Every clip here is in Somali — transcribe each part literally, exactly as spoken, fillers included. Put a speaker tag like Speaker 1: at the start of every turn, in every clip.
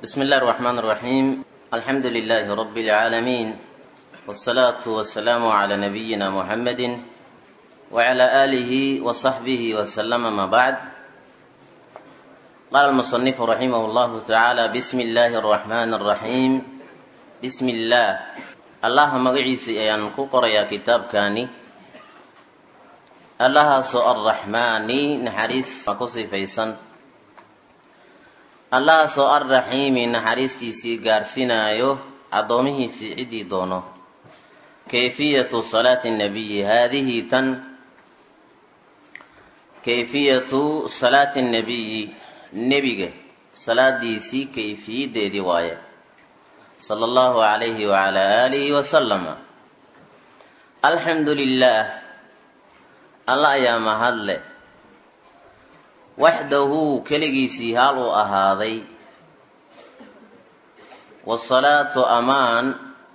Speaker 1: بسم الله الرحمن الرحيم الحمد لله رب العالمين والصلاة والسلام على نبينا محمد وعلى آله وصحبه وسلم ما بعد. قال المصنف رحمه الله تعالى بسم الله الرحمن الرحيم بسم الله الله مغعيسي أيان كقريا كتاب كاني الله سوء الرحمن نحريس مكوسي فيسان الله سوء الرحيم نحريستيسي غارسينايو أدوميهيسي عدي دونو. كيفية صلاة النبي هذه تن كيفية صلاة النبي نبي صلاة ديسي كيفية دي رواية صلى الله عليه وعلى آله وسلم. الحمد لله الله يا مهل وحده كلجيسي هالو أهاذي والصلاة أمان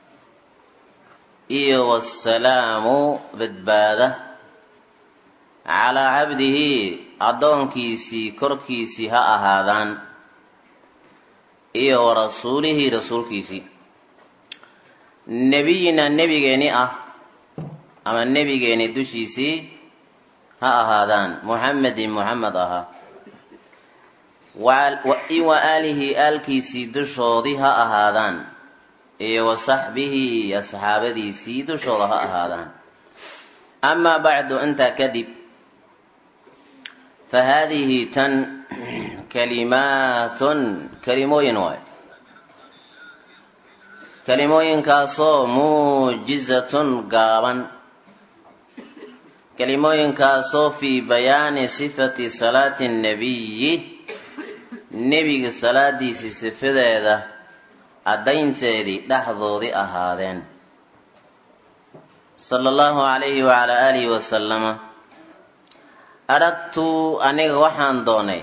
Speaker 1: إيه والسلام بدبادة على عبده أدون كيسي كر كيسي ها أهاذان إيه ورسوله رسول كيسي نبينا النبي جيني أه أما النبي جيني دوشيسي ها أهاذان محمد محمد أها وآله آل كيسي دوشوضي ها أهاذان إيه وصحبه أصحابه سيدو شوضها هذا. أما بعد أنت كذب فهذه تن كلمات كلموين واي كلموين كاسو موجزة قابا كلموين كاسو في بيان صفة صلاة النبي نبي صلاة دي صفة ذا addaynteedii dhexdoodii ahaadeen sala allahu calayhi wacalaa aalihi wasalama. aradtu aniga waxaan doonay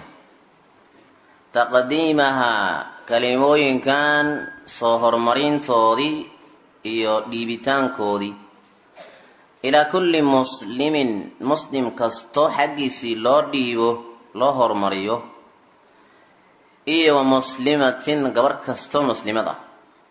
Speaker 1: taqdiimahaa kalimooyinkan soo horumarintoodii iyo dhiibitaankoodii ilaa kulli muslimin muslim kasto xaggiisii loo dhiibo loo horumariyo iyo wa muslimatin gabar kasto muslimad ah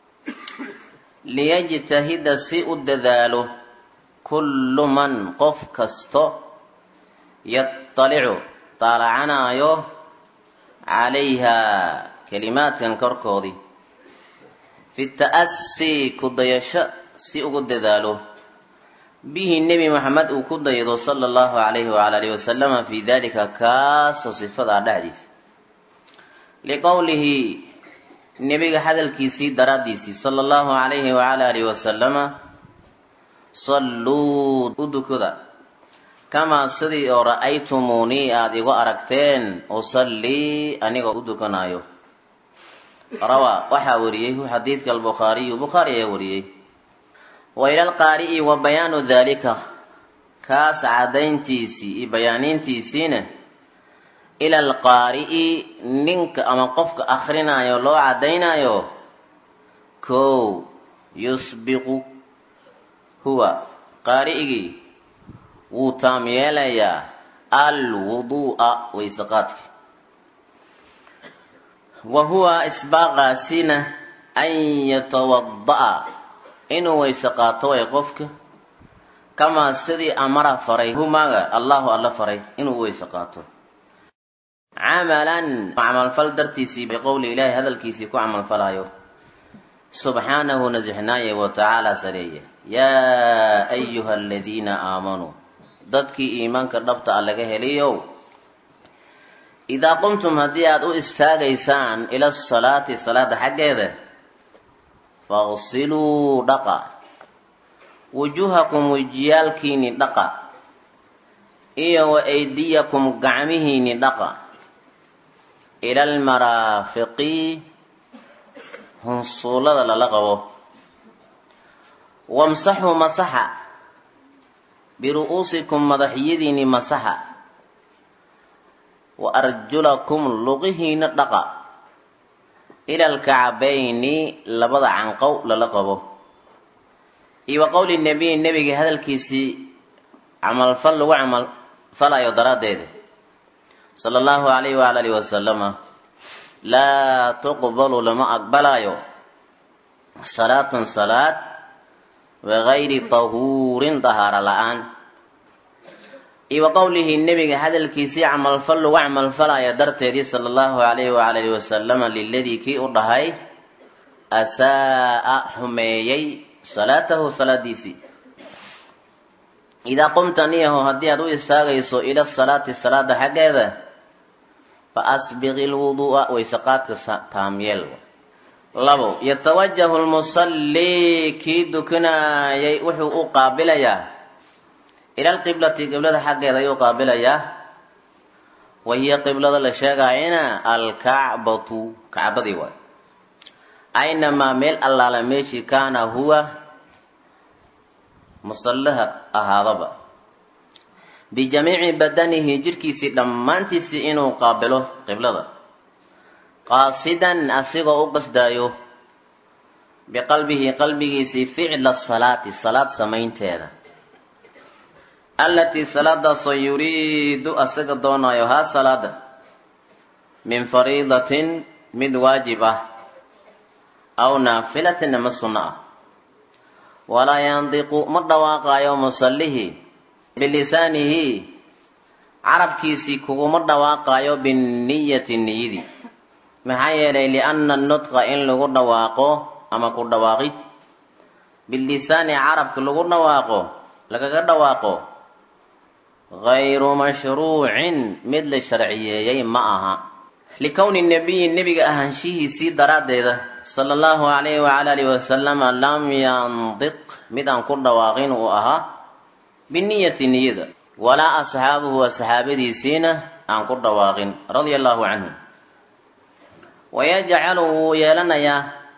Speaker 1: liyajtahida si u dadaalo kullu man qof kasto yattalicu taalacanaayo calayha kalimaadkan korkoodii fi ta'assi ku dayasho si ugu dadaalo bihi nebi maxamed uu ku daydo sala allahu calayhi wacala alihi wasalama fi dalika kaasoo sifadaa dhexdiisa liqowlihi nebiga hadalkiisii daraaddiisii sala allahu calayhi wacala alihi wasalama salluu u dukada kamaa sidii oo ra'aytumuunii aada igu aragteen usallii anigoo u dukanaayo. rawaa waxaa wariyey hu xadiidka albukhaariyu bukhaari ayaa wariyey. wa ila alqaari'i wa bayaanu daalika kaas cadayntiisii iyo bayaanintiisiina ila alqaari'i ninka ama qofka akhrinayo loo cadaynayo kow yusbiqu huwa qaari'igii wuu taam yeelayaa alwuduu'a waysaqaadki wa huwa isbaaqaasina an yatawadda'a inuu waysaqaato way qofka kamaa sidii amara faray humaga allahu alla faray inuu waysaqaato camalan camalfal dartiisii biqowli ilaahi hadalkiisii ku camalfalayo subxaanahu nasixnaaye wa tacaala sareeye. yaa ayuha aladiina aamanuu dadkii iimaanka dhabta a laga heliyow idaa qumtum haddii aad u istaagaysaan ila asalaati salaada xaggeeda faqsiluu dhaqa wujuuhakum wejiyaalkiini dhaqa iyo wa aydiyakum gacmihiini dhaqa ila almaraafiqi hunsuulada lala qabo wamsaxuu masaxa biru'uusikum madaxyadiini masaxa wa arjulakum luqihiina dhaqa ila alkacbayni labada canqow lala qabo iyo wa qowli nebiy nebiga hadalkiisii camalfal lagu camalfalayo daraaddeeda sala allahu calayhi wacala alihi wasalama laa tuqbalu lama aqbalayo salaatun salaad bigayri tahuurin dahaara la-aan. iyo wa qowlihi nebiga hadalkiisii camalfal lagu camalfalaya darteedii sala allahu calayhi waala alihi wasalama liladii kii u dhahay asaa'a xumeeyey salaatahu salaadiisii. idaa qumta niyaho haddii aad u istaagayso ila salaati salaada xaggeeda fa asbiqi lwuduu'a waysaqaadka taamyeel. labo yatawajahu lmusallii kii dukanayay wuxuu u qaabilayaa ila alqiblati qiblada xaggeeda ayuu qaabilayaa. wa hiya qiblada la sheegayana alkacbatu kacbadii waay. aynamaa meel allaala meeshii kaana huwa musallaha ahaadaba bijamiici badanihi jirhkiisii dhammaantiisii inuu qaabilo qiblada qaasidan asigoo u qasdaayo biqalbihi qalbigiisii ficla salaati salaad samaynteeda allatii salaadaasoo yuriidu asaga doonaayo haa salaada min fariidatin mid waajib ah aw naafilatin ama sunno ah. walaa yandiqu ma dhawaaqaayo musallihi bilisaanihi carabkiisii kuguma dhawaaqaayo binniyati niyadii. maxaa yeelay lianna nutqa in lagu dhawaaqo ama ku dhawaaqid bilisaani carabka lagu dhawaaqo lagaga dhawaaqo gayru mashruucin mid la sharciyeeyey ma aha. likowni nabiyi nebiga ahaanshihiisii daraaddeeda sala allahu calayhi wacala alihi wasalama lam yandiq mid aan ku dhawaaqin uu ahaa biniyati niyada. walaa asxaabuhu asxaabadiisiina aan ku dhawaaqin radia allahu canhum. wayajcalu wuu yeelanayaa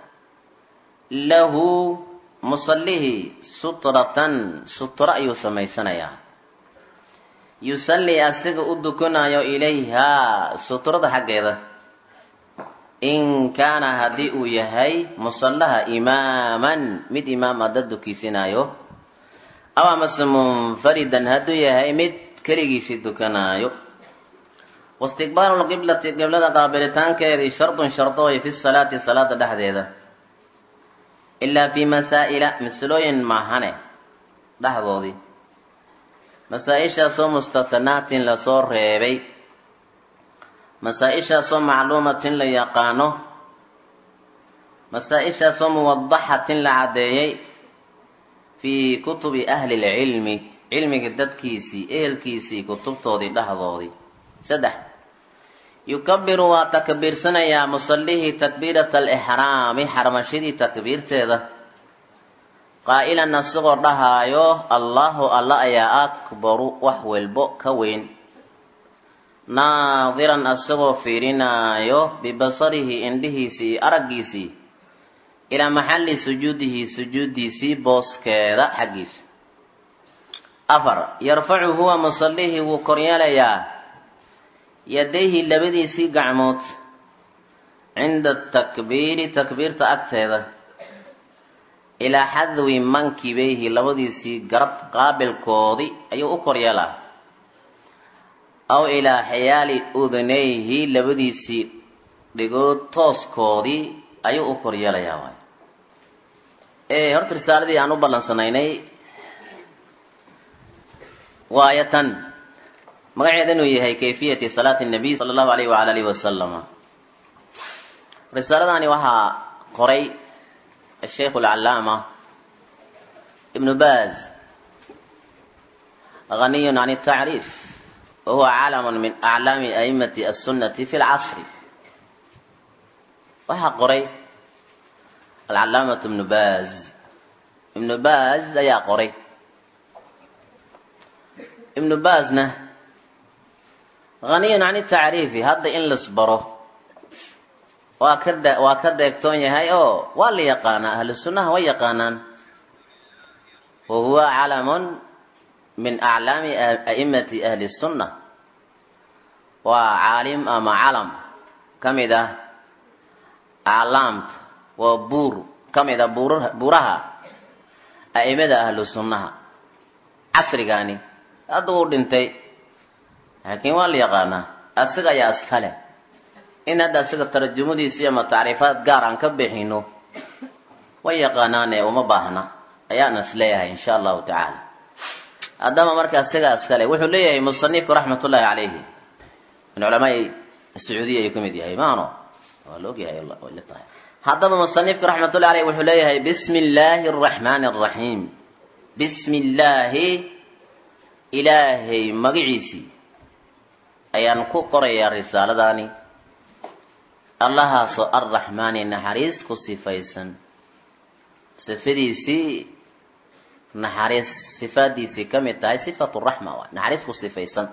Speaker 1: lahu musallihi sutratan sutro ayuu samaysanayaa yusallii asiga u dukanayo ilayhaa sutrada xaggeeda in kaana haddii uu yahay musallaha imaaman mid imaama dad dukiisinayo aw amase munfaridan hadduu yahay mid keligiisii dukanaayo. waistiqbaalu lqiblati qiblada qaabilitaankeedii shardun shardooy fi salaati salaada dhexdeeda ilaa fii masaa'ila masalooyin maahane dhexdoodii masaa-ishaasoo mustathanaatin lasoo reebay masaa-ishaasoo macluumatin la yaqaano masaa-ishaasoo muwadaxatin la caddeeyey fii kutubi ahli lcilmi cilmiga dadkiisii ehelkiisii kutubtoodii dhexdoodii. saddex yukabiru waa takbiirsanayaa musallihii takbiirata alixraami xarmashadii takbiirteeda qaa'ilan asagoo dhahaayo allahu alla ayaa akbaru wax walbo ka weyn naadiran asagoo fiirinaayo bibasarihi indhihiisii iyo araggiisii ilaa maxalli sujuudihi sujuudiisii booskeeda xaggiisa. afar yarfacu huwa musallihii wuu koryeelayaa yadayhi labadiisii gacmood cinda takbiiri takbiirta agteeda ilaa xadwi mankibayhi labadiisii garab qaabilkoodii ayuu u koryeelaa aw ilaa xiyaali udunayhi labadiisii dhigood tooskoodii ayuu u koryeelayaa waay. ee horta risaaladii aan u ballansanaynay waaya tan magaceeda inuu yahay kayfiyati salaati nabiy sala allahu alayhi wala alihi wasalama. risaaladani waxaa qoray الشيخ العلامة ابن باز غني عن التعريف وهو عالم من أعلام أئمة السنة في العصر. وها قري العلامة ابن باز ابن باز يا قري ابن بازنا غني عن التعريف هذا إن لصبره waa ka da waa ka deegtoon yahay oo waa la yaqaanaa ahlu sunnaha way yaqaanaan. wa huwa calamun min aclaami a'imati ahli sunna waa caalim ama calam ka mid ah aclaamta waa buur ka mid ah buuraha a'imada ahlu sunnaha casrigaani hadda uu dhintay laakiin waa la yaqaanaa asaga ayaa iskale in hadda sida tarjumadiisa ama taariifaad gaar aan ka bixino way yaqaanaane uma baahna ayaan isleeyahay insha allahu tacaala. haddaba markaa sigaas kale wuxuu leeyahay musanifku raxmatullaahi calayhi min culamaai sacuudiya ayuu ka mid yahay maano waa la ogyahay la tahay. haddaba musanifku raxmatullahi calayhi wuxuu leeyahay bismi illaahi araxmaani araxiim, bismi illaahi ilaahay magaciisii ayaan ku qorayaa risaaladaani, allahaasoo arraxmaani naxariis ku sifaysan, sifadiisii naxariis sifaadiisii ka mid tahay sifatu raxma waa naxariis ku sifaysan.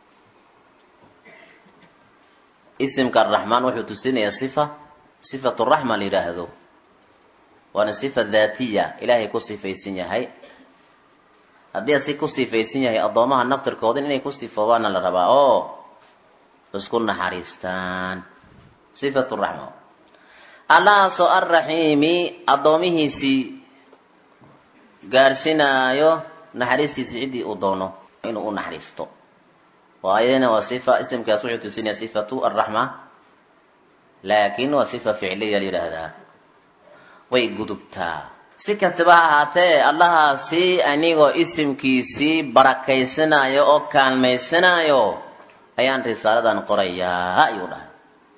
Speaker 1: isimka araxmaan wuxuu tusinayaa sifa sifatu raxma la yidhaahdo, waana sifa daatiya ilaahay ku sifaysan yahay. haddii asi ku sifaysan yahay addoomaha naftirkooda inay ku sifoobaana la rabaa oo isku naxariistaan. sifatu raxma allahaasoo arraxiimi addoomihiisii gaarsinaayo naxariistiisii ciddii uu doono inuu u naxariisto. waayana waa sifa isimkaas wuxuu tusinayaa sifatu arraxma, laakiin waa sifa ficliya la yidhaahdaa, way gudubtaa. si kastaba ha ahaatee allahaasi anigoo isimkiisii barakaysanaayo oo kaalmaysanaayo ayaan risaaladan qorayaa ayuu dhahay.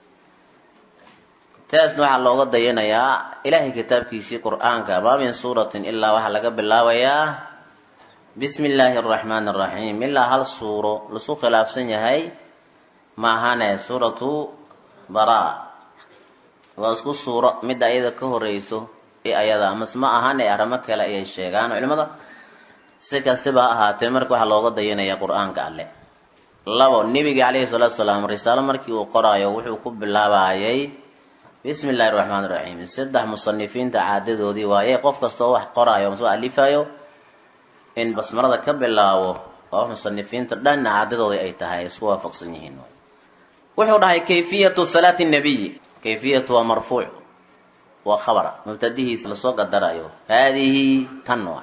Speaker 1: taasna waxaa looga dayanayaa ilaahay kitaabkiisii qur-aanka maa min suuratin ilaa waxaa laga bilaabayaa bismi illaahi araxmaani araxiim, ilaa hal suuro lasu khilaafsan yahay ma ahane suuratu baraa waa isku suuro midda ayada ka horeyso ee ayada mas ma ahane arrimo kale ayay sheegaan culimada. si kastaba ha ahaatee marka waxaa looga dayanayaa qur-aanka alle. labo, nebiga calayhi salaatu salaam risaalo markii uu qoraayo wuxuu ku bilaabayay bismi illaahi araxmaani iraxiim. saddex musanifiinta caadadoodii waaye qof kastoo wax qoraayo masoo alifayo in basmarada ka bilaabo oo musanifiinta dhan caadadoodii ay tahay isku waafaqsan yihiin. wuxuu dhahay kayfiyatu salaati nabiy, kayfiyatu waa marfuuc waa khabar mubtadihiisa lasoo qadarayo, haadihi tan waa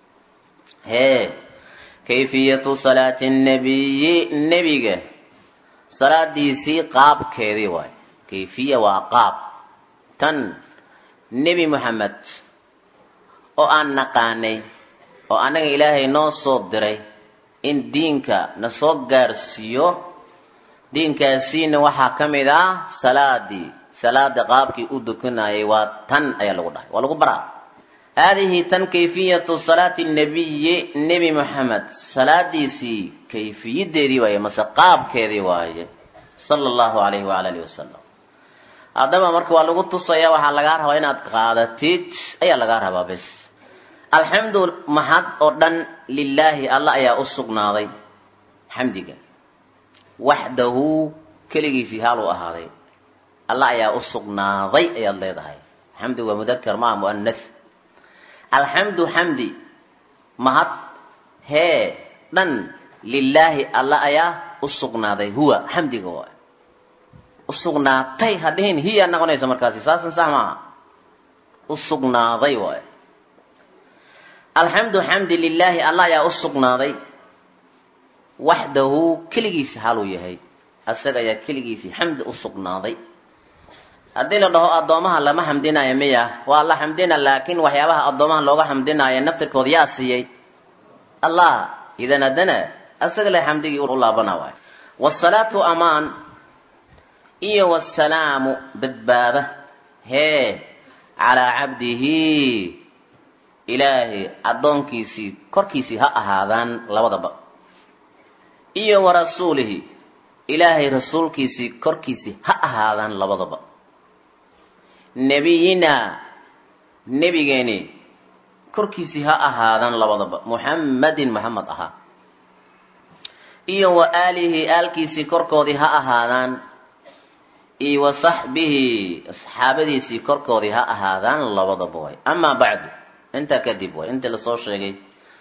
Speaker 1: hee kayfiyatu salaati nabiyi, nebiga salaadiisii qaabkeedii waay. kayfiya waa qaab, tan nebi moxamed oo aan naqaanay oo anaga ilaahay noo soo diray in diinka na soo gaarsiiyo. diinkaasiina waxaa ka mid ah salaadii, salaada qaabkii u dukanayay waa tan ayaa lagu dhahay, waa lagu baraa. haadihi tan kayfiyatu salaati nabiyi, nebi moxamed salaadiisii kayfiyadeedii waaye mase qaabkeedii waaye sala allahu calayhi waala alihi wasalam. haddaba marka waa lagu tusaya, waxaa lagaa rabaa inaad qaadatid ayaa lagaa rabaa bes. alxamdu mahad oo dhan lilaahi alla ayaa u sugnaaday, xamdiga waxdahu keligiisii haal u ahaaday, alla ayaa u sugnaaday ayaad leedahay. xamdi waa mudakar maa mu'anath. alxamdu xamdi mahad hee dhan lilaahi alla ayaa u sugnaaday, huwa xamdiga waa usugnaatay hadhihin hiya noqonayso markaasi, saasan sax maaha, usugnaaday waay. alxamdu xamdi lilaahi allah ayaa u sugnaaday, waxdahu keligiisi haluu yahay, asaga ayaa keligiisii xamdi u sugnaaday. haddii la dhaho addoomaha lama xamdinaayo miya, waa la xamdina, laakiin waxyaabaha addoomaha looga xamdinaayo naftirkooda yaa siiyey allah. idan haddana asaga le xamdigii u laabana waay. wasalaatu amaan iyo wasalaamu badbaada hee calaa cabdihi ilaahay addoonkiisii korkiisii ha ahaadaan labadaba, iyo warasuulihi ilaahay rasuulkiisii korkiisii ha ahaadaan labadaba. nebiyinaa nebigeeni korkiisii ha ahaadaan labadaba, muxammadin muxamed ahaa, iyo wa aalihi aalkiisii korkoodii ha ahaadaan, iyo wa saxbihi asxaabadiisii korkoodii ha ahaadaan labadaba way. amaa bacdu intaa kadib way intii lasoo sheegay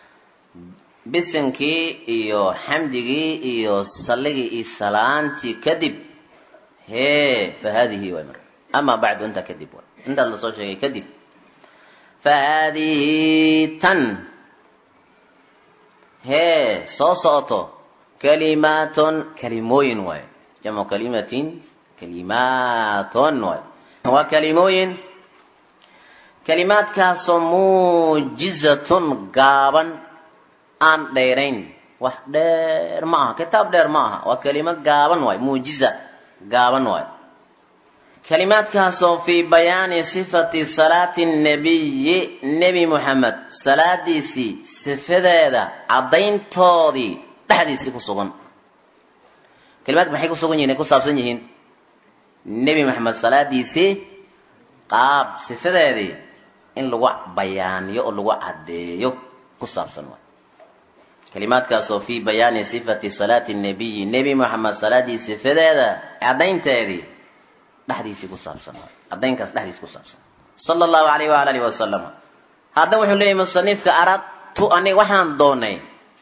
Speaker 1: bisinkii iyo xamdigii iyo salligii iyo salaantii kadib hee fa haadihi way marka. amaa bacdu intaa kadib way intaas lasoo sheegay kadib fa haadihi tan hee soo socoto kalimaatun kalimooyin waay, jamcu kalimatin kalimaatun waay waa kalimooyin kalimaadkaasoo muujizatun gaaban aan dheerayn wax dheer ma aha kitaab dheer ma aha waa kelimo gaaban waay muujiza gaaban waay kalimaadkaasoo fii bayaani sifati salaati nabiyi nebi muxamed salaadiisii sifadeeda caddayntoodii dhexdiisii ku sugan kalimaadka maxay ku sugan yihin ay ku saabsan yihiin nebi moxamed salaadiisii qaab sifadeedii in lagu bayaaniyo oo lagu caddeeyo ku saabsan waay kalimaadkaasoo fii bayaani sifati salaati nabiyi nebi moxamed salaadii sifadeeda caddaynteedii dhexdiisii ku saabsan waay caddaynkaas dhexdiisi ku saabsan sala allahu alayh waala alihi wasalam hadda wuxuu leeyahy musanifka aradtu aniga waxaan doonay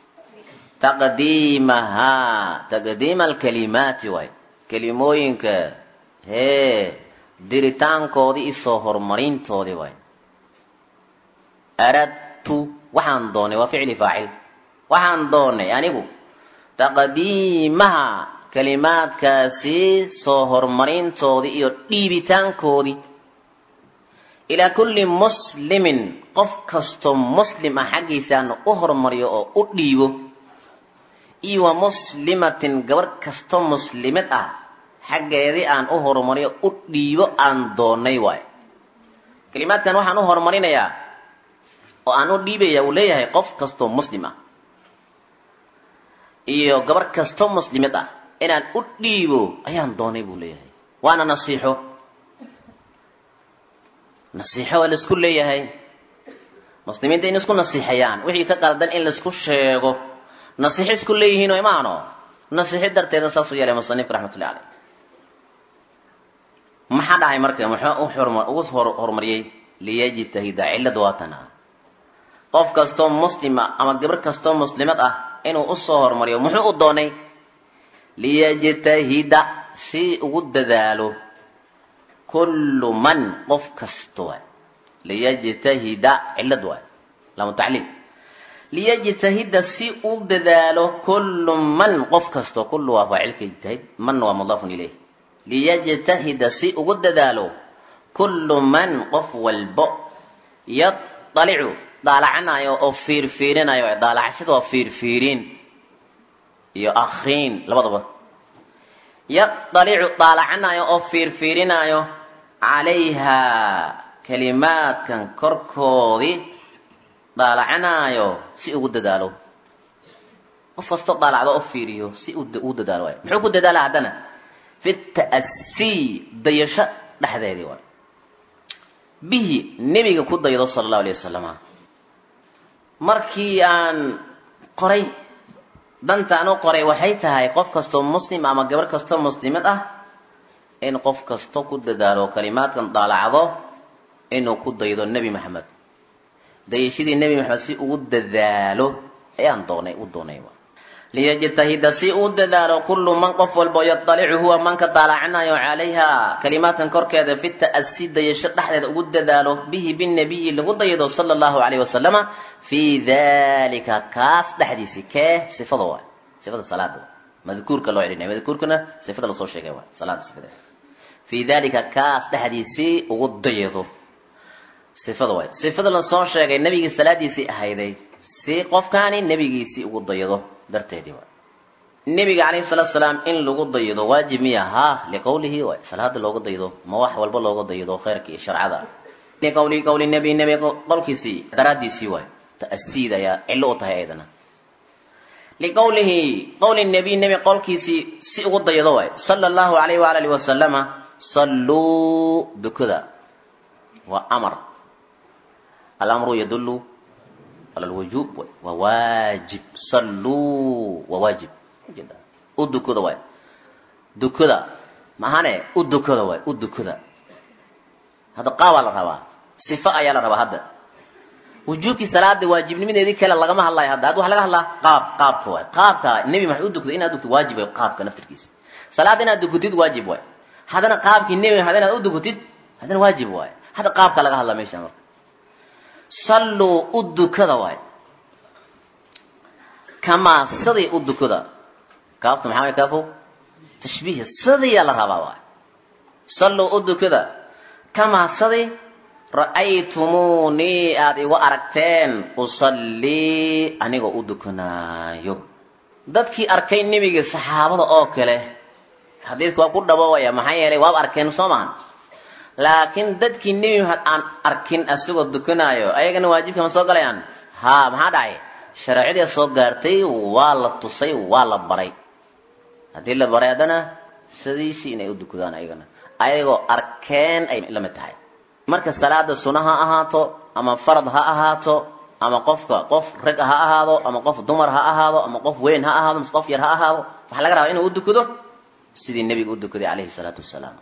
Speaker 1: taqdiimahaa taqdiima alkalimaati waay kelimooyinka hee diritaankoodii isoo horumarintoodii waay aradtu waxaan doonay waa ficli faacil waxaan doonay anigu taqdiimaha kalimaadkaasi soo horumarintoodii iyo dhiibitaankoodii ilaa kulli muslimin qof kastoo muslim ah xaggiisaana u horumariyo oo u dhiibo iyo wa muslimatin gabar kastoo muslimad ah xaggeedii aan u horumariyo u dhiibo aan doonay waay kalimaadkan waxaan u horumarinayaa oo aan u dhiibaya uu leeyahay qof kastoo muslim ah iyo gabar kastoo muslimad ah inaan u dhiibo ayaan doonay buu leeyahay waana nasiixo nasiixo waa laisku leeyahay muslimiinta in isku nasiixayaan wixii ka qaldan in laisku sheego nasiixo isku leeyihiin oo imaano nasiixo darteeda saasuu yeelay musanifka raxmatullahi caleyh maxaa dhahay marka muxuu ugu horumariyey liyajtahida cillad waatana qof kastoo muslima ama gabar kastoo muslimad ah inuu usoo horumariyo muxuu u doonay liyajtahida si ugu dadaalo kullu man qof kasto waay liyajtahida cillad waay lamu tacliil liyajtahida si u dadaalo kullu man qof kasto kullu waa faacilka ijtahid manna waa mudaafun ilayh liyajtahida si ugu dadaalo kullu man qof walbo yaطalicu daalacanayo oo fiirfiirinayo daalacashada waa fiirfiirin iyo akhriin labadaba yaطalicu daalacanayo oo fiirfiirinayo calayha kalimaadkan korkoodii daalacanayo si ugu dadaalo qof kastoo daalacdo oo fiiriyo si ugu dadaalo waay muxuu ku dadaala haddana fi ta'asii dayasho dhexdeedii waay bihi nebiga ku daydo sala allahu alayh wasalam markii aan qoray dantaan u qoray waxay tahay qof kastoo muslim ama gabar kastoo muslimad ah in qof kasto ku dadaalo kalimaadkan daalacdo inuu ku daydo nebi maxamed dayashadii nebi maxamed si ugu dadaalo ayaan doonay u doonay liyajtahida si uu dadaalo kullu man qof walbo yaطalicu huwa manka daalacanayo calayha kalimaadkan korkeeda fi ta'asi dayasho dhexdeeda ugu dadaalo bihi binnabiyi lagu dayado sala allahu alayh wasalama fii dalika kaas dhexdiisi kee sifada waay sifada salaada waay madkuurka loo celinaya madkuurkana sifada lasoo sheegay waay salaada sifadeeda fii dalika kaas dhexdiisii ugu dayado sifada waay sifada lasoo sheegay nebigii salaadiisii ahayday si qofkaani nebigiisii ugu dayado darteedii waay nebiga calayhi salaatu salaam in lagu dayado waajib miya haa liqowlihi waay salaada looga daydo ma wax walba looga daydo khayrka iyo sharcada liqowlihi qowli nebi nebi qolkiisii daraaddiisii waay ta'asiid ayaa cillo u tahay aydana liqowlihi qowli nebi nebi qolkiisii si ugu dayado waay sala allahu alayh waala alihi wasalama salluu dukada waa amar alamru yadullu على الوجوب وواجب صلوا وواجب ودكودا واي دكودا ما هانه ودكودا واي ودكودا هذا قاوا لا ربا صفه ايا لا ربا هذا وجوبكي صلاه واجب نميدي كلا لغما هلاي هذا هذا waxa laga hadlaa qaab qaabka waay qaabka nabi maxay u dukday inaad dukto waajib ay qaabka naftirkiisa salaad inaad dukutid waajib waay hadana qaabkii nabi hadana u dukutid hadana waajib waay hada qaabka laga hadlaa meesha marka صلوا udukada waay kama sidii udukada kaafta maxaa way kaafo tashbiih sidii la rabaa waay salluu u dukada kamaa sidii ra'aytumuunii aad igu aragteen usallii anigoo u dukanaayo dadkii arkay nebiga saxaabada oo kale xadiidku waa ku dhaboowaya maxaa yeelay waaba arkeen soo maahan laakiin dadkii nebi maxamed aan arkin asagoo dukanaayo ayagana waajibka ma soo galayaan haa maxaa dhacay shareecadii soo gaartay waa la tusay waa la baray haddii la baray haddana sidiisii inay u dukadaan ayagana ayagoo arkeen ay la mid tahay marka salaada sunna ha ahaato ama farad ha ahaato ama qofka qof rag ha ahaado ama qof dumar ha ahaado ama qof weyn ha ahaado ama qof yar ha ahaado waxa laga rabaa inuu u dukado sidii nabiga u dukaday calayhi salaatu wasalaam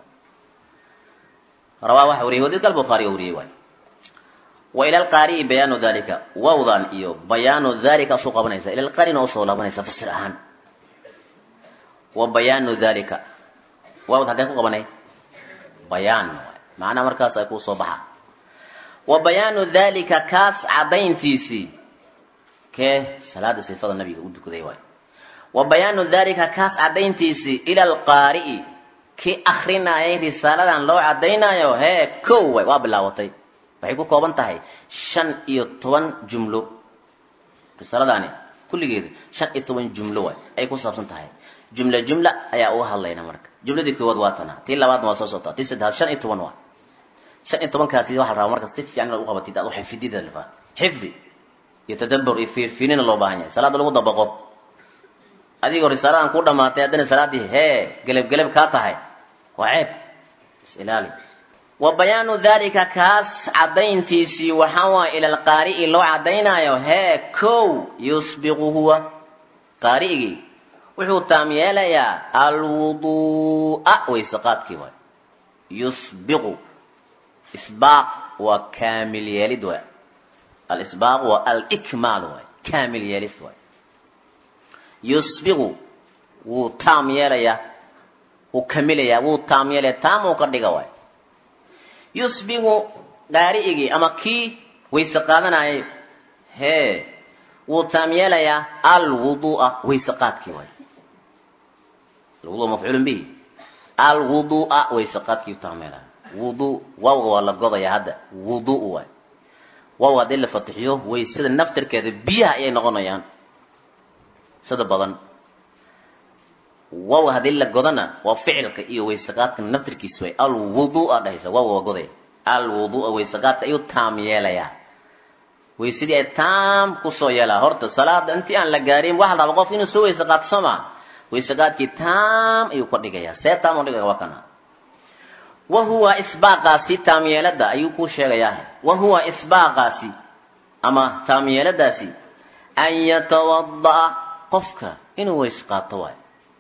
Speaker 1: rawaa waxa wariyay wadid al-bukhari wariyay way wa ila al-qari bayanu dhalika wawdan iyo bayanu dhalika soo qabanaysa ila al-qari noo soo laabanaysa fasir ahaan wa bayanu dhalika wawda hadda ku qabanay bayan macna markaas ay ku soo baxa wa bayanu dhalika kaas cadayntiisi ke salaada sifada nabiga u dukaday way wa bayanu dhalika kaas cadayntiisi ila al-qari ki akhrinayay risaladan loo cadaynayo he kow way waa bilaawatay waxay ku kooban tahay shan iyo toban jumlo risaladani kulligeed shan iyo toban jumlo way ay ku saabsan tahay jumla jumla ayaa u hadlayna marka jumladii koowaad waa tan tii labaad waa soo socota tii saddexaad shan iyo toban waa shan iyo toban kaasi waxa la rabaa marka si fiican u qabatid aad waxay fidida lafa xifdi iyo tadabbur iyo fiirfiinina loo baahan yahay salaada lagu dabaqo adigoo risaladan ku dhamaatay hadana salaadii hee galab galab ka tahay waa ceeb ilaali wa bayanu dhalika kaas cadayntiisi waxa waa ila al-qari'i loo cadaynayo hee kow yusbiqu huwa qari'igi wuxuu taam yeelayaa al-wudu'a waysaqaadkii waa yusbiqu isbaaq waa kaamil yeelid waa al-isbaaq waa al-ikmaal waa kaamil yeelid waa yusbiqu wuu taam yeelayaa wuu kamilayaa wuu taam yeelayaa taam uu ka dhiga waa yusbiqu qaari'igii ama kii wayse qaadanayay hee wuu taam yeelayaa al-wudu'a waysaqaadkii waa الوضوء مفعول به الوضوء ويسقط كي تعمل وضوء واو ولا قضيه هذا وضوء واي واو هذا اللي فتحيه ويسد النفتر كده بيها اي نغنيان سد بدن واو هذا اللي قضنا وفعلك اي ويسقط النفتر كيسوي الوضوء ده واو قضيه الوضوء ويسقط اي تام يليا ويسدي تام كسو يلا هرت صلاه انت ان لا غارين واحد ابو قف انه سو ويسقط سما ويسقاطكي تام ايو كدغيا سيتام ودغيا وكنا وهو اسباقاسي تام يلدا ايو كو شيغيا وهو اسباقاسي اما تام يلداسي ان يتوضا قفك انه ويسقاطو واي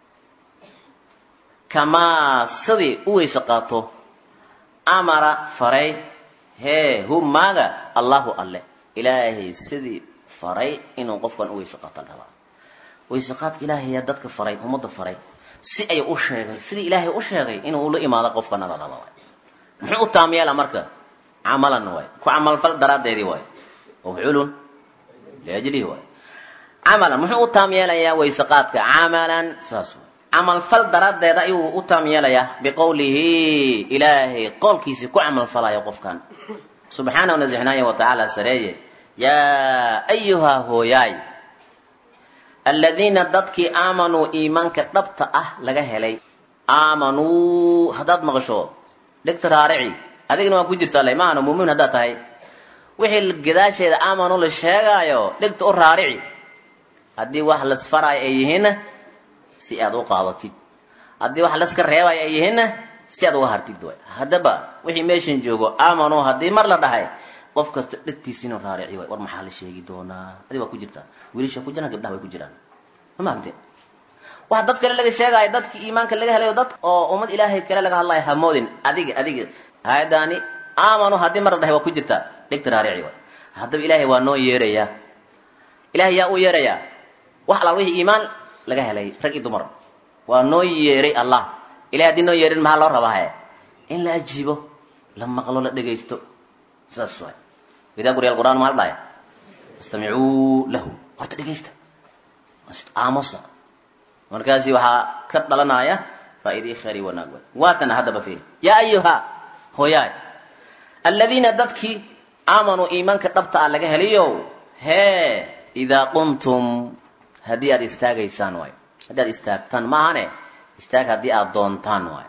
Speaker 1: كما سدي ويسقاطو امر فري هي هو ماغا الله الله الهي سدي فري انه قفكن ويسقاطو دبا ويسقاط إلهي يدك فري ومض فري سي أي أشياء سي إلهي أشياء إنه أقول إما ذا قف كنا ذا الله محو تامية لمركة عملا نوي كعمل فل دراد ديري واي وفعل لأجله واي عملا محو تامية ليا ويسقاط كعملا ساسو عمل فل دراد ديري أيو تامية ليا بقوله إلهي قول كيسي كعمل فلا يقف كان سبحانه ونزحناه وتعالى سريه يا أيها هو ياي الذين ضدك آمنوا إيمانك ضبط أه لغا هلي آمنوا هداد مغشو دكتور رارعي هذيك ما كجرت لي ما أنا مؤمن هدات هاي وحي القداش إذا آمنوا للشيغايو دكتور رارعي هدي واحد لسفراي أي هنا سيادو قاضتي هدي واحد لسكر ريواي أي هنا سيادو هارتي دوي هدبا وحي ميشن جوغو آمنوا هدي مر لدهاي qofka dhigtiisina raarici way war maxaa la sheegi doonaa adiga ku jirta wiilasha ku jiraan gabdhaha way ku jiraan ma maamte wax dad kale laga sheegay dadka iimaanka laga helayo dad oo ummad ilaahay kale laga hadlay hamoodin adiga adiga haydani aamanu hadii mar dhahay waa ku jirta dhigta raarici way hadaba ilaahay waa noo yeeraya ilaahay yaa u yeeraya wax la wixii iimaan laga helay rag iyo dumar waa noo yeeray allah ilaahay hadii noo yeerin maxaa loo rabaa in la ajiibo la maqlo la dhageysto ساسوي إذا قرأ القرآن ما هذا استمعوا له قرأت دقيسته آموسا مركزي وها كتب لنا يا فإذا خير ونقبل واتنا هذا بفيه يا أيها هوياي الذين ددك آمنوا إيمانك طبطا لك هليو هي إذا قمتم هدي أد استاغيسان واي هدي أد استاغتان ما هني استاغ هدي أد دونتان واي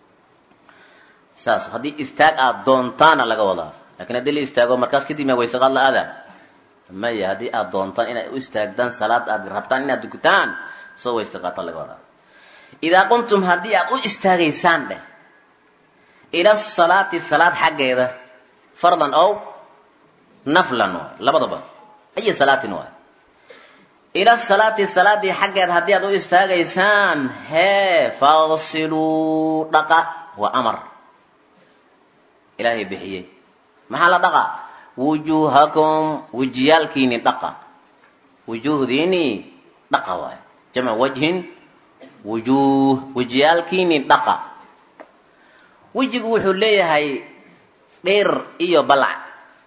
Speaker 1: ساس هدي استاغ أد دونتان لك وضع لكن هدي اللي استاغو مركز كدي ما ويسغال لأذا ما هدي أد دونتان إنا استاغدان صلاة أد ربطان إنا دكتان سو استغاطان لك وضع إذا قمتم هدي أد استاغيسان ده إلى الصلاة الصلاة حق إذا فرضا أو نفلا لبضبا أي صلاة نوع إلى الصلاة الصلاة حق إذا هدي أد استاغيسان هي فاغسلوا دقا وأمر إلهي بحيه محل دقا وجوهكم وجيالكيني دقا وجوه ديني دقا واي جمع وجه وجوه وجيالكيني دقا وجهه wuxuu leeyahay dheer iyo balac